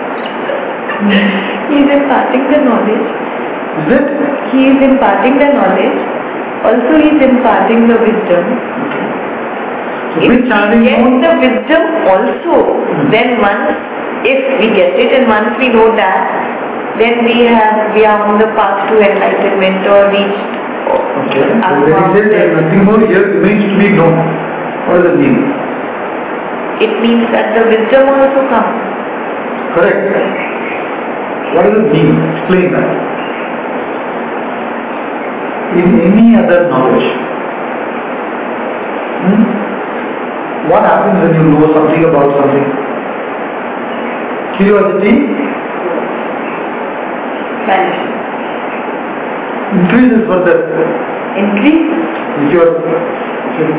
He is imparting the knowledge. Is it? He is imparting the knowledge. Also he is imparting the wisdom. So If which we having get known? the wisdom also, then once, if we get it and once we know that, then we have, we are on the path to enlightenment or reached. Okay. So our when he says there is nothing more here remains to be known. What does it mean? It means that the wisdom also comes. Correct. What does it mean? Explain that. In any other knowledge, hmm? what happens when you know something about something? Curiosity Vanish. increases further. Increase. If you are, if you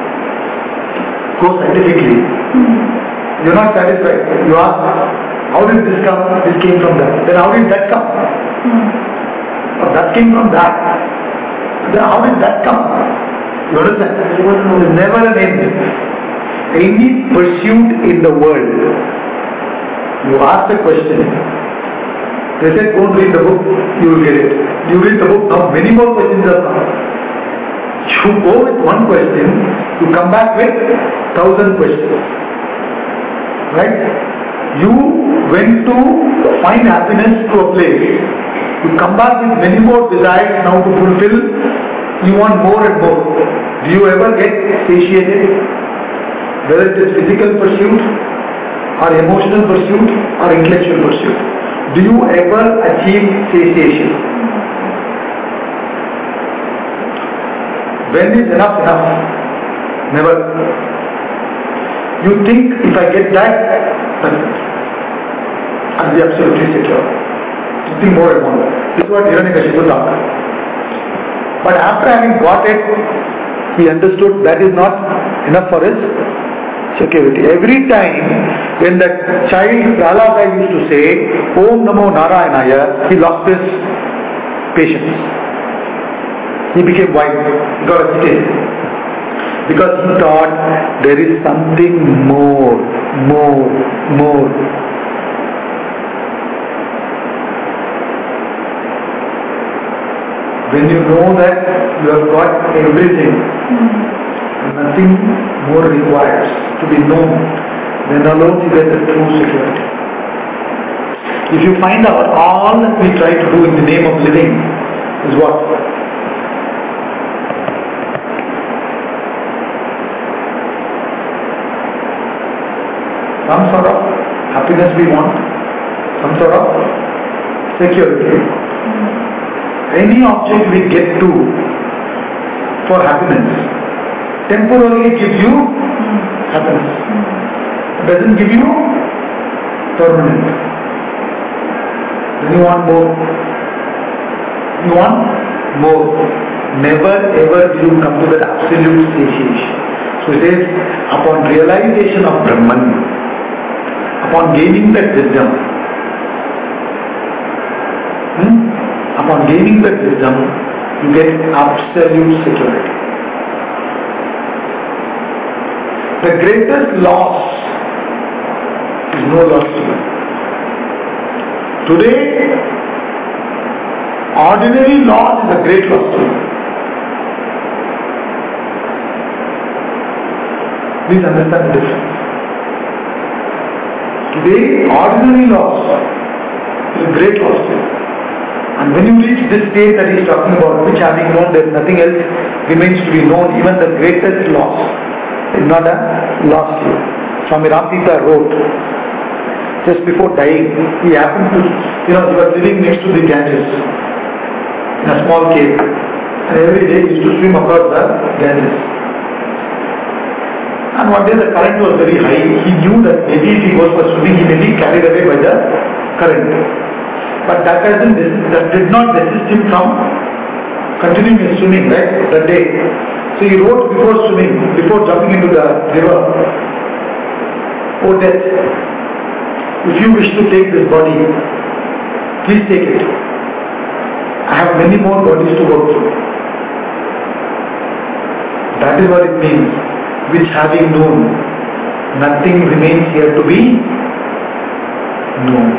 go scientifically, you are not satisfied. You ask, how did this come? This came from that. Then how did that come? Or that came from that. Then how did that come? You understand? There is never an end. Any pursuit in the world, you ask a question, they say don't read the book, you will get it. You read the book, now many more questions are come. You go with one question, you come back with thousand questions. Right? You went to find happiness to a place. You come back with many more desires now to fulfill. You want more and more. Do you ever get satiated? Whether it is physical pursuit, or emotional pursuit, or intellectual pursuit. Do you ever achieve satiation? When is enough enough? Never. You think if I get that, that's it. I'll be absolutely secure. Nothing more and more. This is what Hiranyakashipu thought. But after having got it, he understood that is not enough for his security. Every time when that child Prahlada used to say, Om Namo Narayanaya, he lost his patience. He became wise. He got agitated. Because he thought there is something more, more, more. When you know that you have got everything, mm-hmm. nothing more requires to be known, then alone you get the true security. If you find out all that we try to do in the name of living is what? Some sort of happiness we want, some sort of security. Any object we get to for happiness temporarily gives you happiness. It doesn't give you permanent. Then you want more. You want more. Never ever will you come to that absolute satiation. So it says, upon realization of Brahman, upon gaining that wisdom, hmm, upon gaining that wisdom, you get absolute security. The greatest loss is no loss to you. Today, ordinary loss is a great loss to you. Please understand the difference. Today, ordinary loss is a great loss to you. And when you reach this state that he is talking about, which having known there is nothing else remains to be known, even the greatest loss is not a loss to you. Swami Ramtita wrote, just before dying, he happened to, you know, he was living next to the Ganges in a small cave, and every day he used to swim across the Ganges. And one day the current was very high. He knew that maybe if he goes for swimming, he may be carried away by the current. But that doesn't, that did not resist him from continuing his swimming, right, that day. So he wrote before swimming, before jumping into the river, "O death, if you wish to take this body, please take it. I have many more bodies to work through." That is what it means. Which having known, nothing remains here to be known.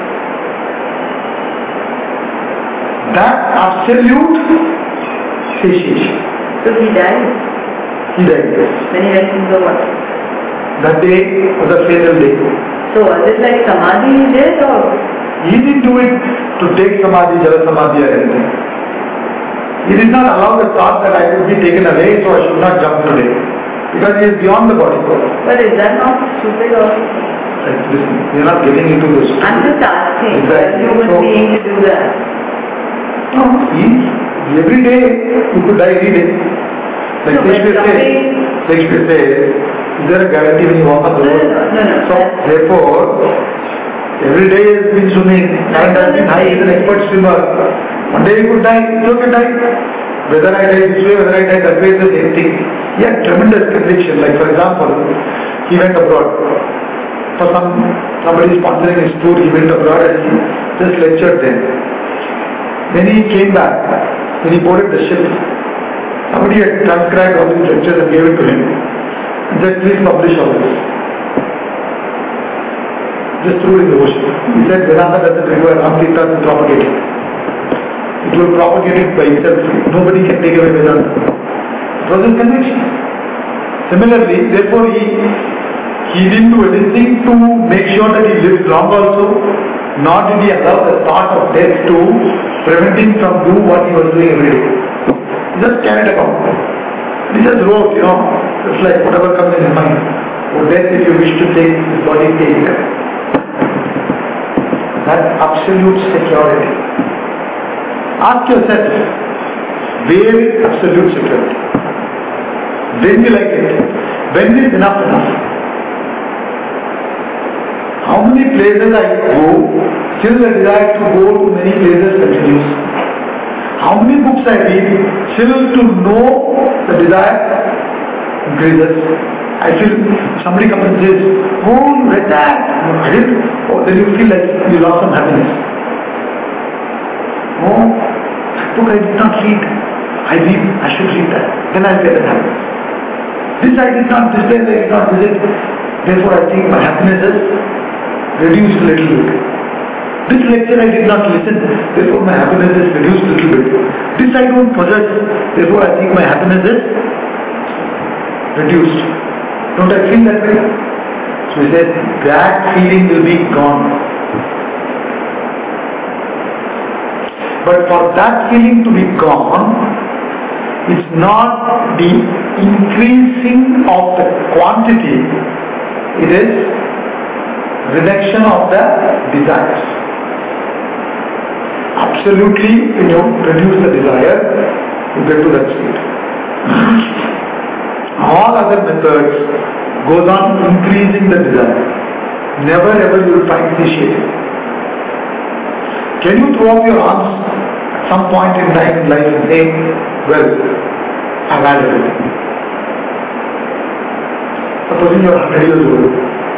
That absolute satiation. So he died. He died. When he went into the water. That day was a fatal day. So was it like samadhi he did, or? He didn't do it to take samadhi, jala samadhi or anything. He did not allow the thought that I would be taken away, so I should not jump today. Because he is beyond the body. But is that not stupid or? Right, listen, we are not getting into this. I'm just asking, Exactly. a human So- being to do that. No, he, every day you could die any day. Like No, but Shakespeare says, something- Shakespeare says, is there a guarantee when you walk on the No, road? no, no, no, So that's- therefore, every day he has been swimming, current has been high, he is an expert swimmer. One day he could die, you can die. Whether I die this way, whether I die that way, is the same thing. He had tremendous conviction. Like for example, he went abroad. For some, somebody sponsoring his tour, he went abroad and he just lectured there. When he came back, when he boarded the ship, somebody had transcribed all his lectures and gave it to him. And said, please publish all this. Just threw it in the ocean. He said, Vedanta doesn't require Ramtita to propagate it. It will propagate it by itself. Nobody can take away Vedanta. It was his conviction. Similarly, therefore he, he didn't do anything to make sure that he lived long also, nor did he allow the thought of death to prevent him from doing what he was doing every day. He just carried about. He just wrote, you know, it's like whatever comes in his mind. Oh death, if you wish to take this body, take it. That absolute security. Ask yourself, where is absolute security? When will I get it? When is enough enough? How many places I go, still the desire to go to many places continues. How many books I read, still to know the desire increases. I feel somebody comes and says, oh, you read that. No, I didn't. Oh, then you feel like you lost some happiness. Oh, that book I did not read. I read, I should read that. Then I'll get that happiness. This I did not, this place I did not visit. Therefore I think my happiness is reduced a little bit. This lecture I did not listen. Therefore my happiness is reduced a little bit. This I don't possess. Therefore I think my happiness is reduced. Don't I feel that way? So he says that feeling will be gone. But for that feeling to be gone, it's not the increasing of the quantity, it is reduction of the desires. Absolutely, when you reduce the desire, you get to that state. All other methods goes on increasing the desire. Never ever you will find satiety. Can you throw up your arms at some point in time in life and say, well, I've had everything. Supposing you are one hundred years old.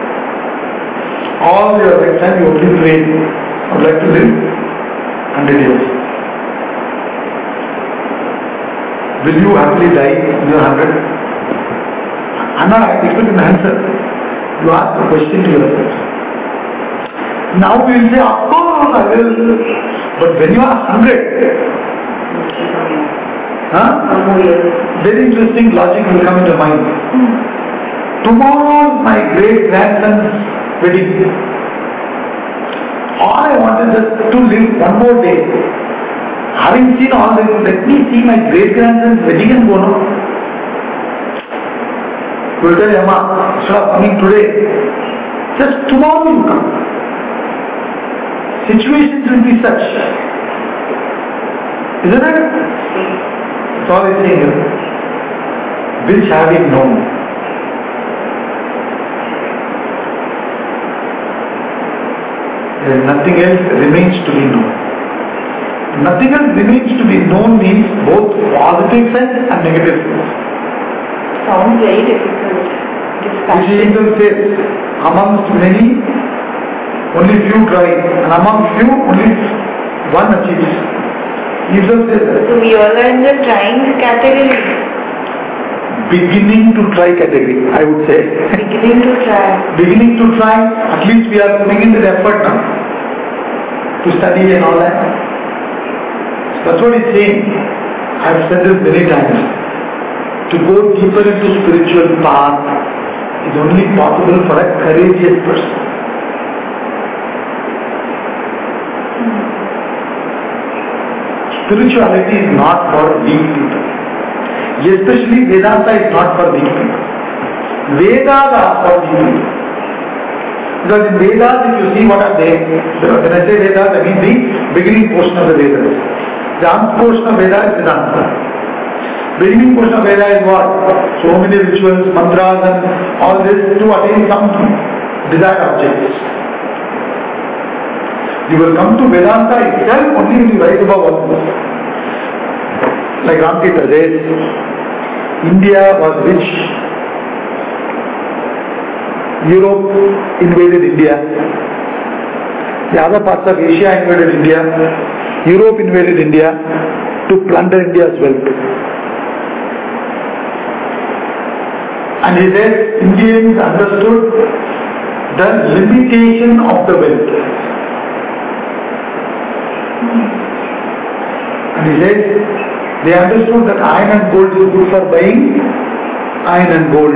All your lifetime you only prayed, I would like to live one hundred years. Will you happily die when you are one hundred? I am not expecting an answer. You ask a question to yourself. Now we will say, of course I will. But when you are one hundred, huh? Very interesting logic will come into mind. Tomorrow is my great grandson's wedding. All I want is just to live one more day. Having seen all this, let me see my great grandson's wedding and go now. You will tell Amma, instead of coming today, just tomorrow you come. Situations will be such. Isn't it? That's all I'm saying here. Which having known. There is nothing else remains to be known. Nothing else remains to be known means both positive sense and negative sense. Sounds very difficult. Disciple says, amongst many, only few try, and among few, only one achieves. Jesus says that. So we all are in the trying category. Beginning to try category, I would say. Beginning to try. Beginning to try, at least we are putting in the effort now to study and all that. So that's what he's saying. I have said this many times. To go deeper into spiritual path is only possible for a courageous person. Spirituality is not for weak people. Especially Vedanta is not for weak people. Vedas are for weak people. Because in Vedas, if you see what are they, when I say Vedas, I mean the beginning portion of the Vedas. The end portion of Vedas is Vedanta. Beginning portion of Veda is what? So many rituals, mantras and all this to attain some desired objects. You will come to Vedanta itself only when you rise above all this. Like Ramkita says, India was rich. Europe invaded India. The other parts of Asia invaded India. Europe invaded India to plunder India's wealth. And he said, Indians understood the limitation of the wealth. And he said, they understood that iron and gold is good for buying iron and gold.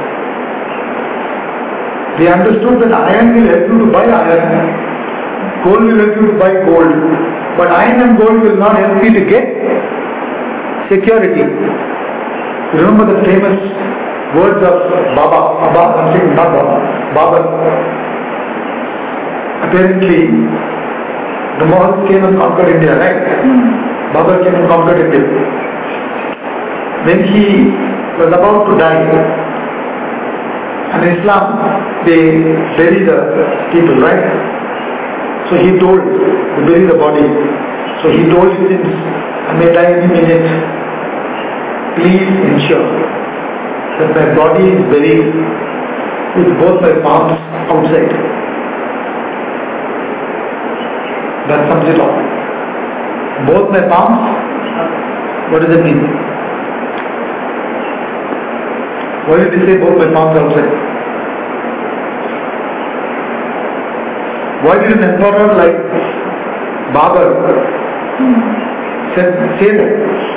They understood that iron will help you to buy iron, gold will help you to buy gold, but iron and gold will not help you to get security. Remember the famous words of Baba, Baba, I'm saying not Baba, Baba. Apparently, the Mughals came and conquered India, right? Mm. Baba came and conquered India. When he was about to die, and in Islam, they bury the people, right? So he told, they bury the body. So he told his sins, I may die any minute. Please ensure that my body is buried with both my palms outside. That sums it up. Both my palms, what does it mean? Why did he say both my palms outside? Why did an emperor like Babur say, say that?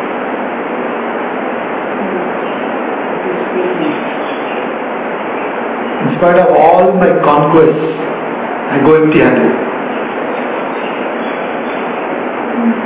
In spite of all my conquests, I go empty-handed.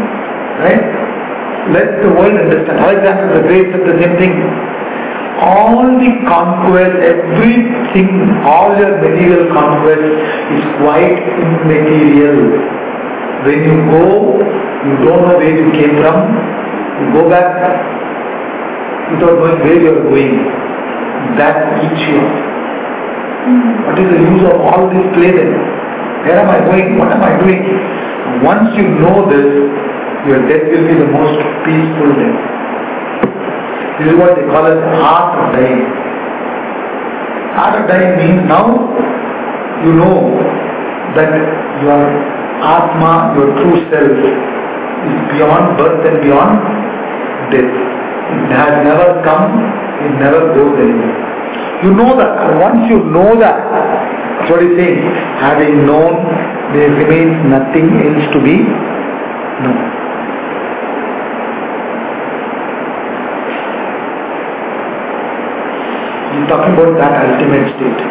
let the world understand. Alexander the Great said the same thing. All the conquest, everything, all your material conquest is quite immaterial. When you go, you don't know where you came from. You go back without knowing where you are going. That eats you up. What is the use of all this play then? Where am I going? What am I doing? Once you know this, your death will be the most peaceful death. This is what they call as art of dying. Art of dying means now you know that your Atma, your true self, is beyond birth and beyond death. It has never come, it never goes anywhere. You know that, and once you know that, that's what he's saying. Having known, there remains nothing else to be known. He's talking about that ultimate state.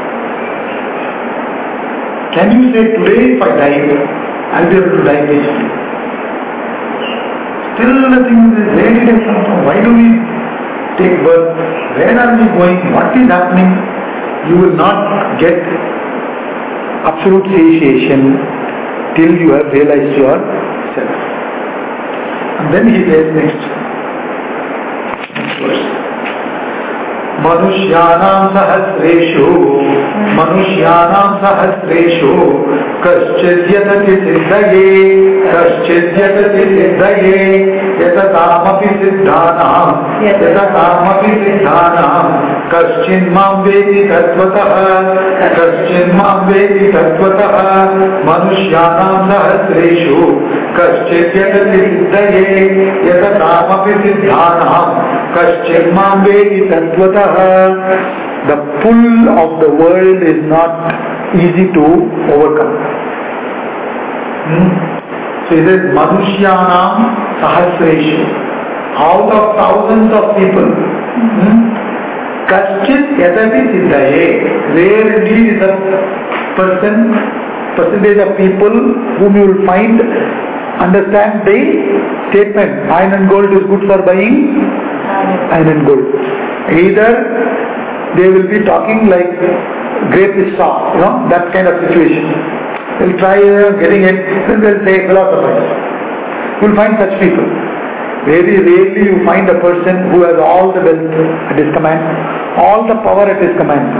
Can you say today if I die, I'll be able to die peacefully? Still nothing is where did I come from? Why do we take birth? Where are we going? What is happening? You will not get absolute satiation till you have realized yourself. And then he says next, next verse. Manushyanam sahasreshu Manushyanam sahasreshu Kaschidhyatati siddhaye Kaschidhyatati siddhaye Yatatamaphi siddhanam Yatatamaphi siddhanam Kaschinmam vedi tattvataha Kaschinmam vedi tattvataha Manushyanam sahasreshu Kaschidhyatati siddhaye Yatatamaphi siddhanam Kaschinmam vedi tattvataha. The pull of the world is not easy to overcome. Hmm? So it is Manushyanam Sahasreshu. Out of thousands of people, Kaschit Yadati Siddhaye. Rare indeed is a person, percentage of people whom you will find understand the statement, iron and gold is good for buying iron and gold. Either they will be talking like grape is soft, you know, that kind of situation. They'll try uh, getting it, then they'll say philosophers. You'll find such people. Very rarely you find a person who has all the wealth at his command, all the power at his command.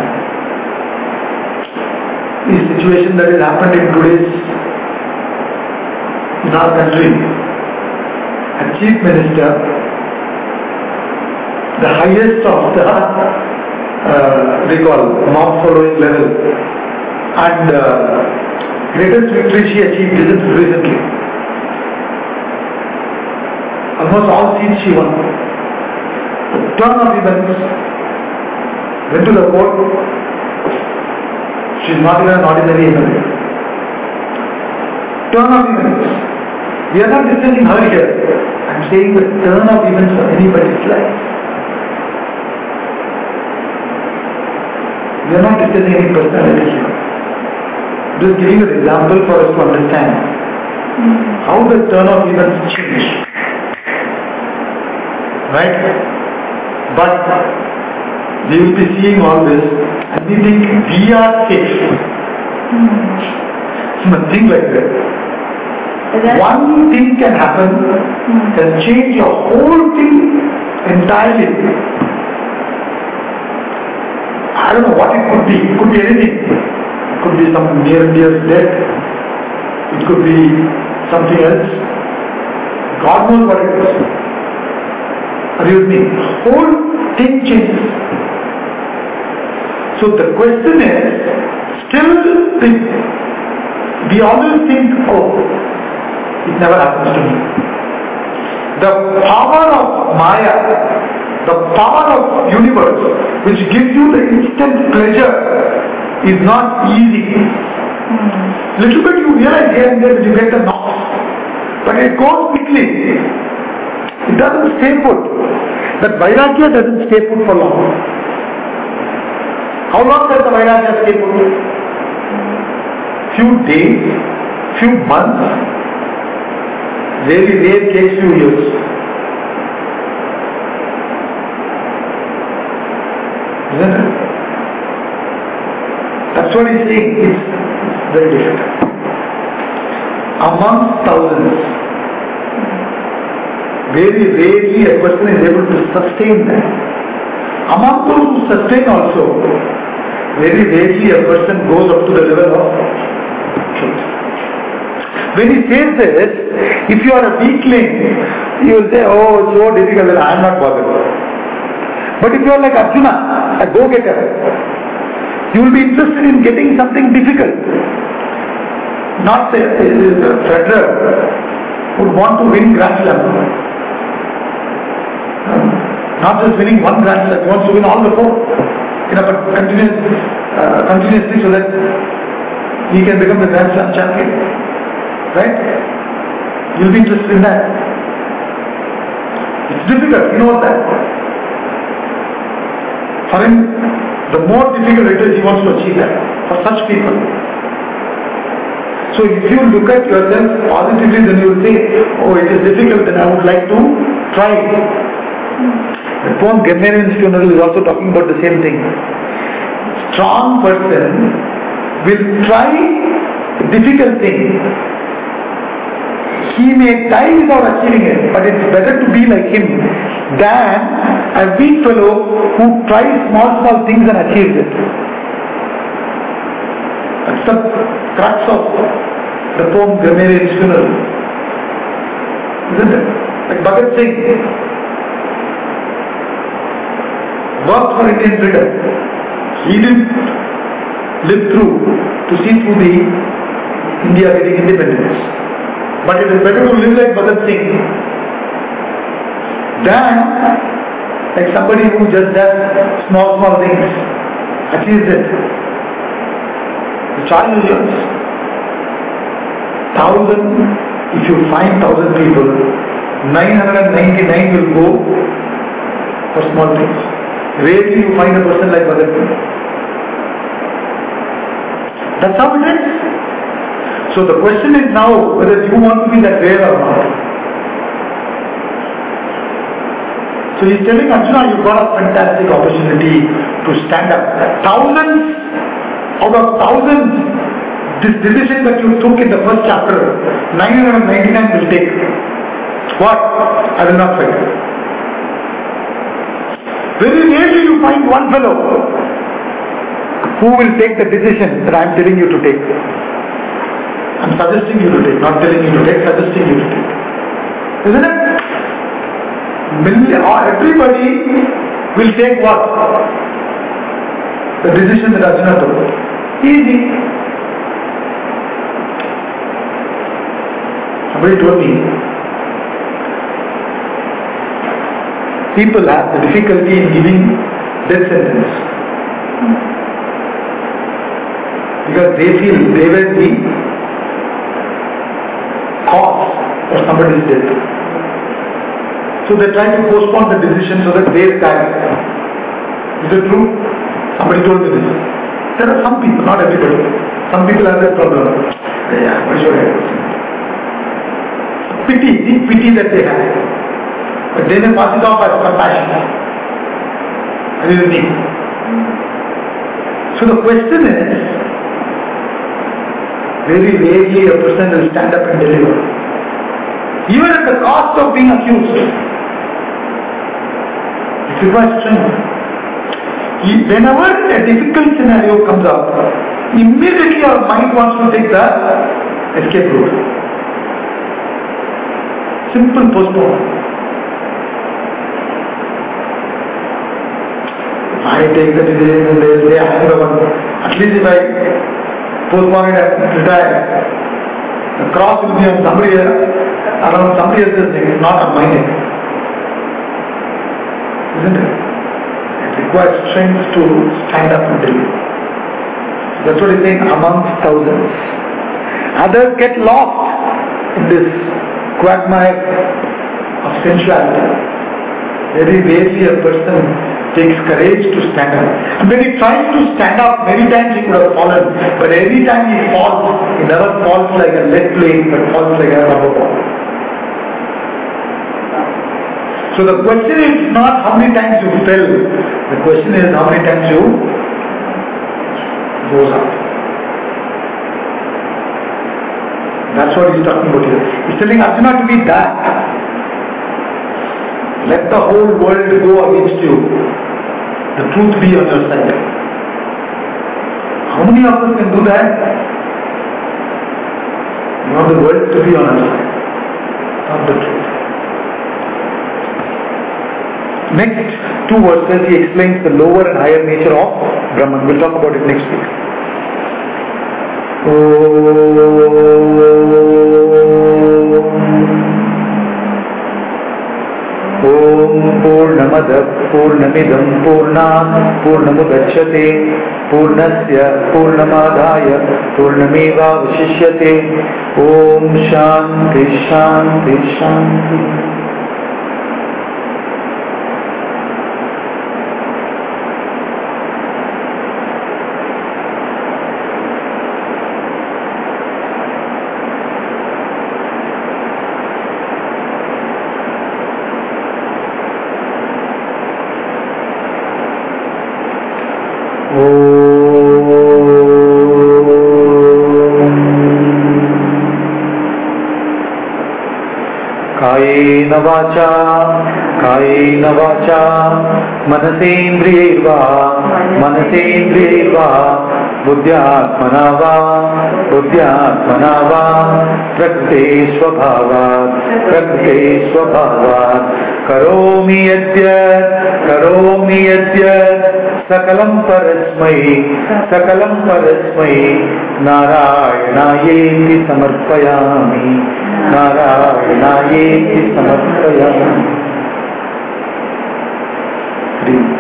The situation that has happened in today's, in our country, a chief minister, the highest of the uh, recall, mob following level, and uh, greatest victory she achieved recently. Almost all seats she won. The turn of events, went to the court. She is not even an ordinary M L A. Turn of events. We are not discussing her here. I am saying the turn of events of anybody's life. We are not discussing any personality here. Just giving an example for us to understand how the turn of events change. Right? But we will be seeing all this and we think we are safe. Nothing like that. One thing can happen, can change your whole thing entirely. I don't know what it could be. It could be anything. It could be some near and dear death. It could be something else. God knows what it is. Are you with me? Whole thing changes. So the question is, still think, we always think, oh, it never happens to me. The power of Maya, the power of universe, which gives you the instant pleasure, is not easy. Mm. Little bit you realize here and there that you get the knocks, but it goes quickly. It doesn't stay put. That Vairagya doesn't stay put for long. How long does the Vairagya stay put? Few days, few months, very rare case few years. Isn't it? That's what he's saying. It's, it's very difficult. Amongst thousands, very rarely a person is able to sustain that. Among those who sustain also, very rarely a person goes up to the level of truth. When he says this, if you are a weakling, you will say, oh, it's so difficult, I am not bothered. But if you are like Arjuna, a go-getter, you will be interested in getting something difficult. Not say, Federer would want to win Grand Slam. Not just winning one Grand Slam, he wants to win all the four. You know, but continuous, uh, continuously so that he can become the Grand Slam champion. Right? You'll be interested in that. It's difficult, you know that. For him, the more difficult it is, he wants to achieve that. For such people. So if you look at yourself positively, then you will say, oh, it is difficult, then I would like to try. The poem Gamaliel's Funeral is also talking about the same thing. Strong person will try difficult things. He may die without achieving it, but it's better to be like him than a weak fellow who tries small, small things and achieves it. That's the crux of the poem Gamaliel's Funeral. Isn't it? Like Bhagat Singh worked for Indian freedom. He didn't live through to see through the India getting independence. But it is better to live like Bhagat Singh than like somebody who just does small, small things, achieves it. The choice is yours. Thousand, if you find thousand people, nine hundred ninety-nine will go for small things. Rarely you find a person like Bhagat Singh. That's how it is. So the question is now whether you want to be that rare or not. So he's telling Arjuna, you've got a fantastic opportunity to stand up. Thousands out of thousands, this decision that you took in the first chapter, nine hundred ninety-nine will take. What? I will not fight. Very rarely you find one fellow who will take the decision that I am telling you to take. I am suggesting you to take, not telling you to take, suggesting you to take. Isn't it? Million, everybody will take what? The decision that Arjuna took. Easy. Somebody told me, people have the difficulty in giving death sentence. Because they feel they were the cause for somebody's death. So they try to postpone the decision so that they die. Is it true? Somebody told me this. There are some people, not everybody. Some people have that problem. Yeah, for sure. Pity, deep pity that they have. But they may pass it off as compassion. That is the thing. So the question is, very rarely a person will stand up and deliver. Even at the cost of being accused. It requires strength. Whenever a difficult scenario comes up, immediately our mind wants to take the escape route. Simple postpone. I take the decision and they say I am the one. At least if I postpone it and retire, the cross will be on somebody else, around somebody else's neck, not on my neck. Isn't it? It requires strength to stand up and deliver. That's what he's saying, amongst thousands. Others get lost in this quagmire of sensuality. Very rarely a person takes courage to stand up. And when he tries to stand up, many times he could have fallen. But every time he falls, he never falls like a lead plate, but falls like a rubber ball. So the question is not how many times you fell, the question is how many times you rose up. That's what he's talking about here. He's telling Arjuna to be that. Let the whole world go against you. The truth be on your side. How many of us can do that? You want the world to be on our side, not the truth. Next two verses he explains the lower and higher nature of Brahman. We'll talk about it next week. Om Purnamada Purnamidam Purnat Purnamudachyate Purnasya Purnamadaya Purnameva Vashishyate. Om Shanti Shanti Shanti. कायेन वाचा कायेन वाचा मनसेन्द्रियैर्वा मनसेन्द्रियैर्वा बुद्ध्यात्मना वा बुद्ध्यात्मना वा प्रकृते स्वभावात् प्रकृते स्वभावात् करोमि यद्यत् करोमि यद्यत् सकलं परस्मै सकलं परस्मै नारायणायेति समर्पयामि नारायणायेति समर्पयामि.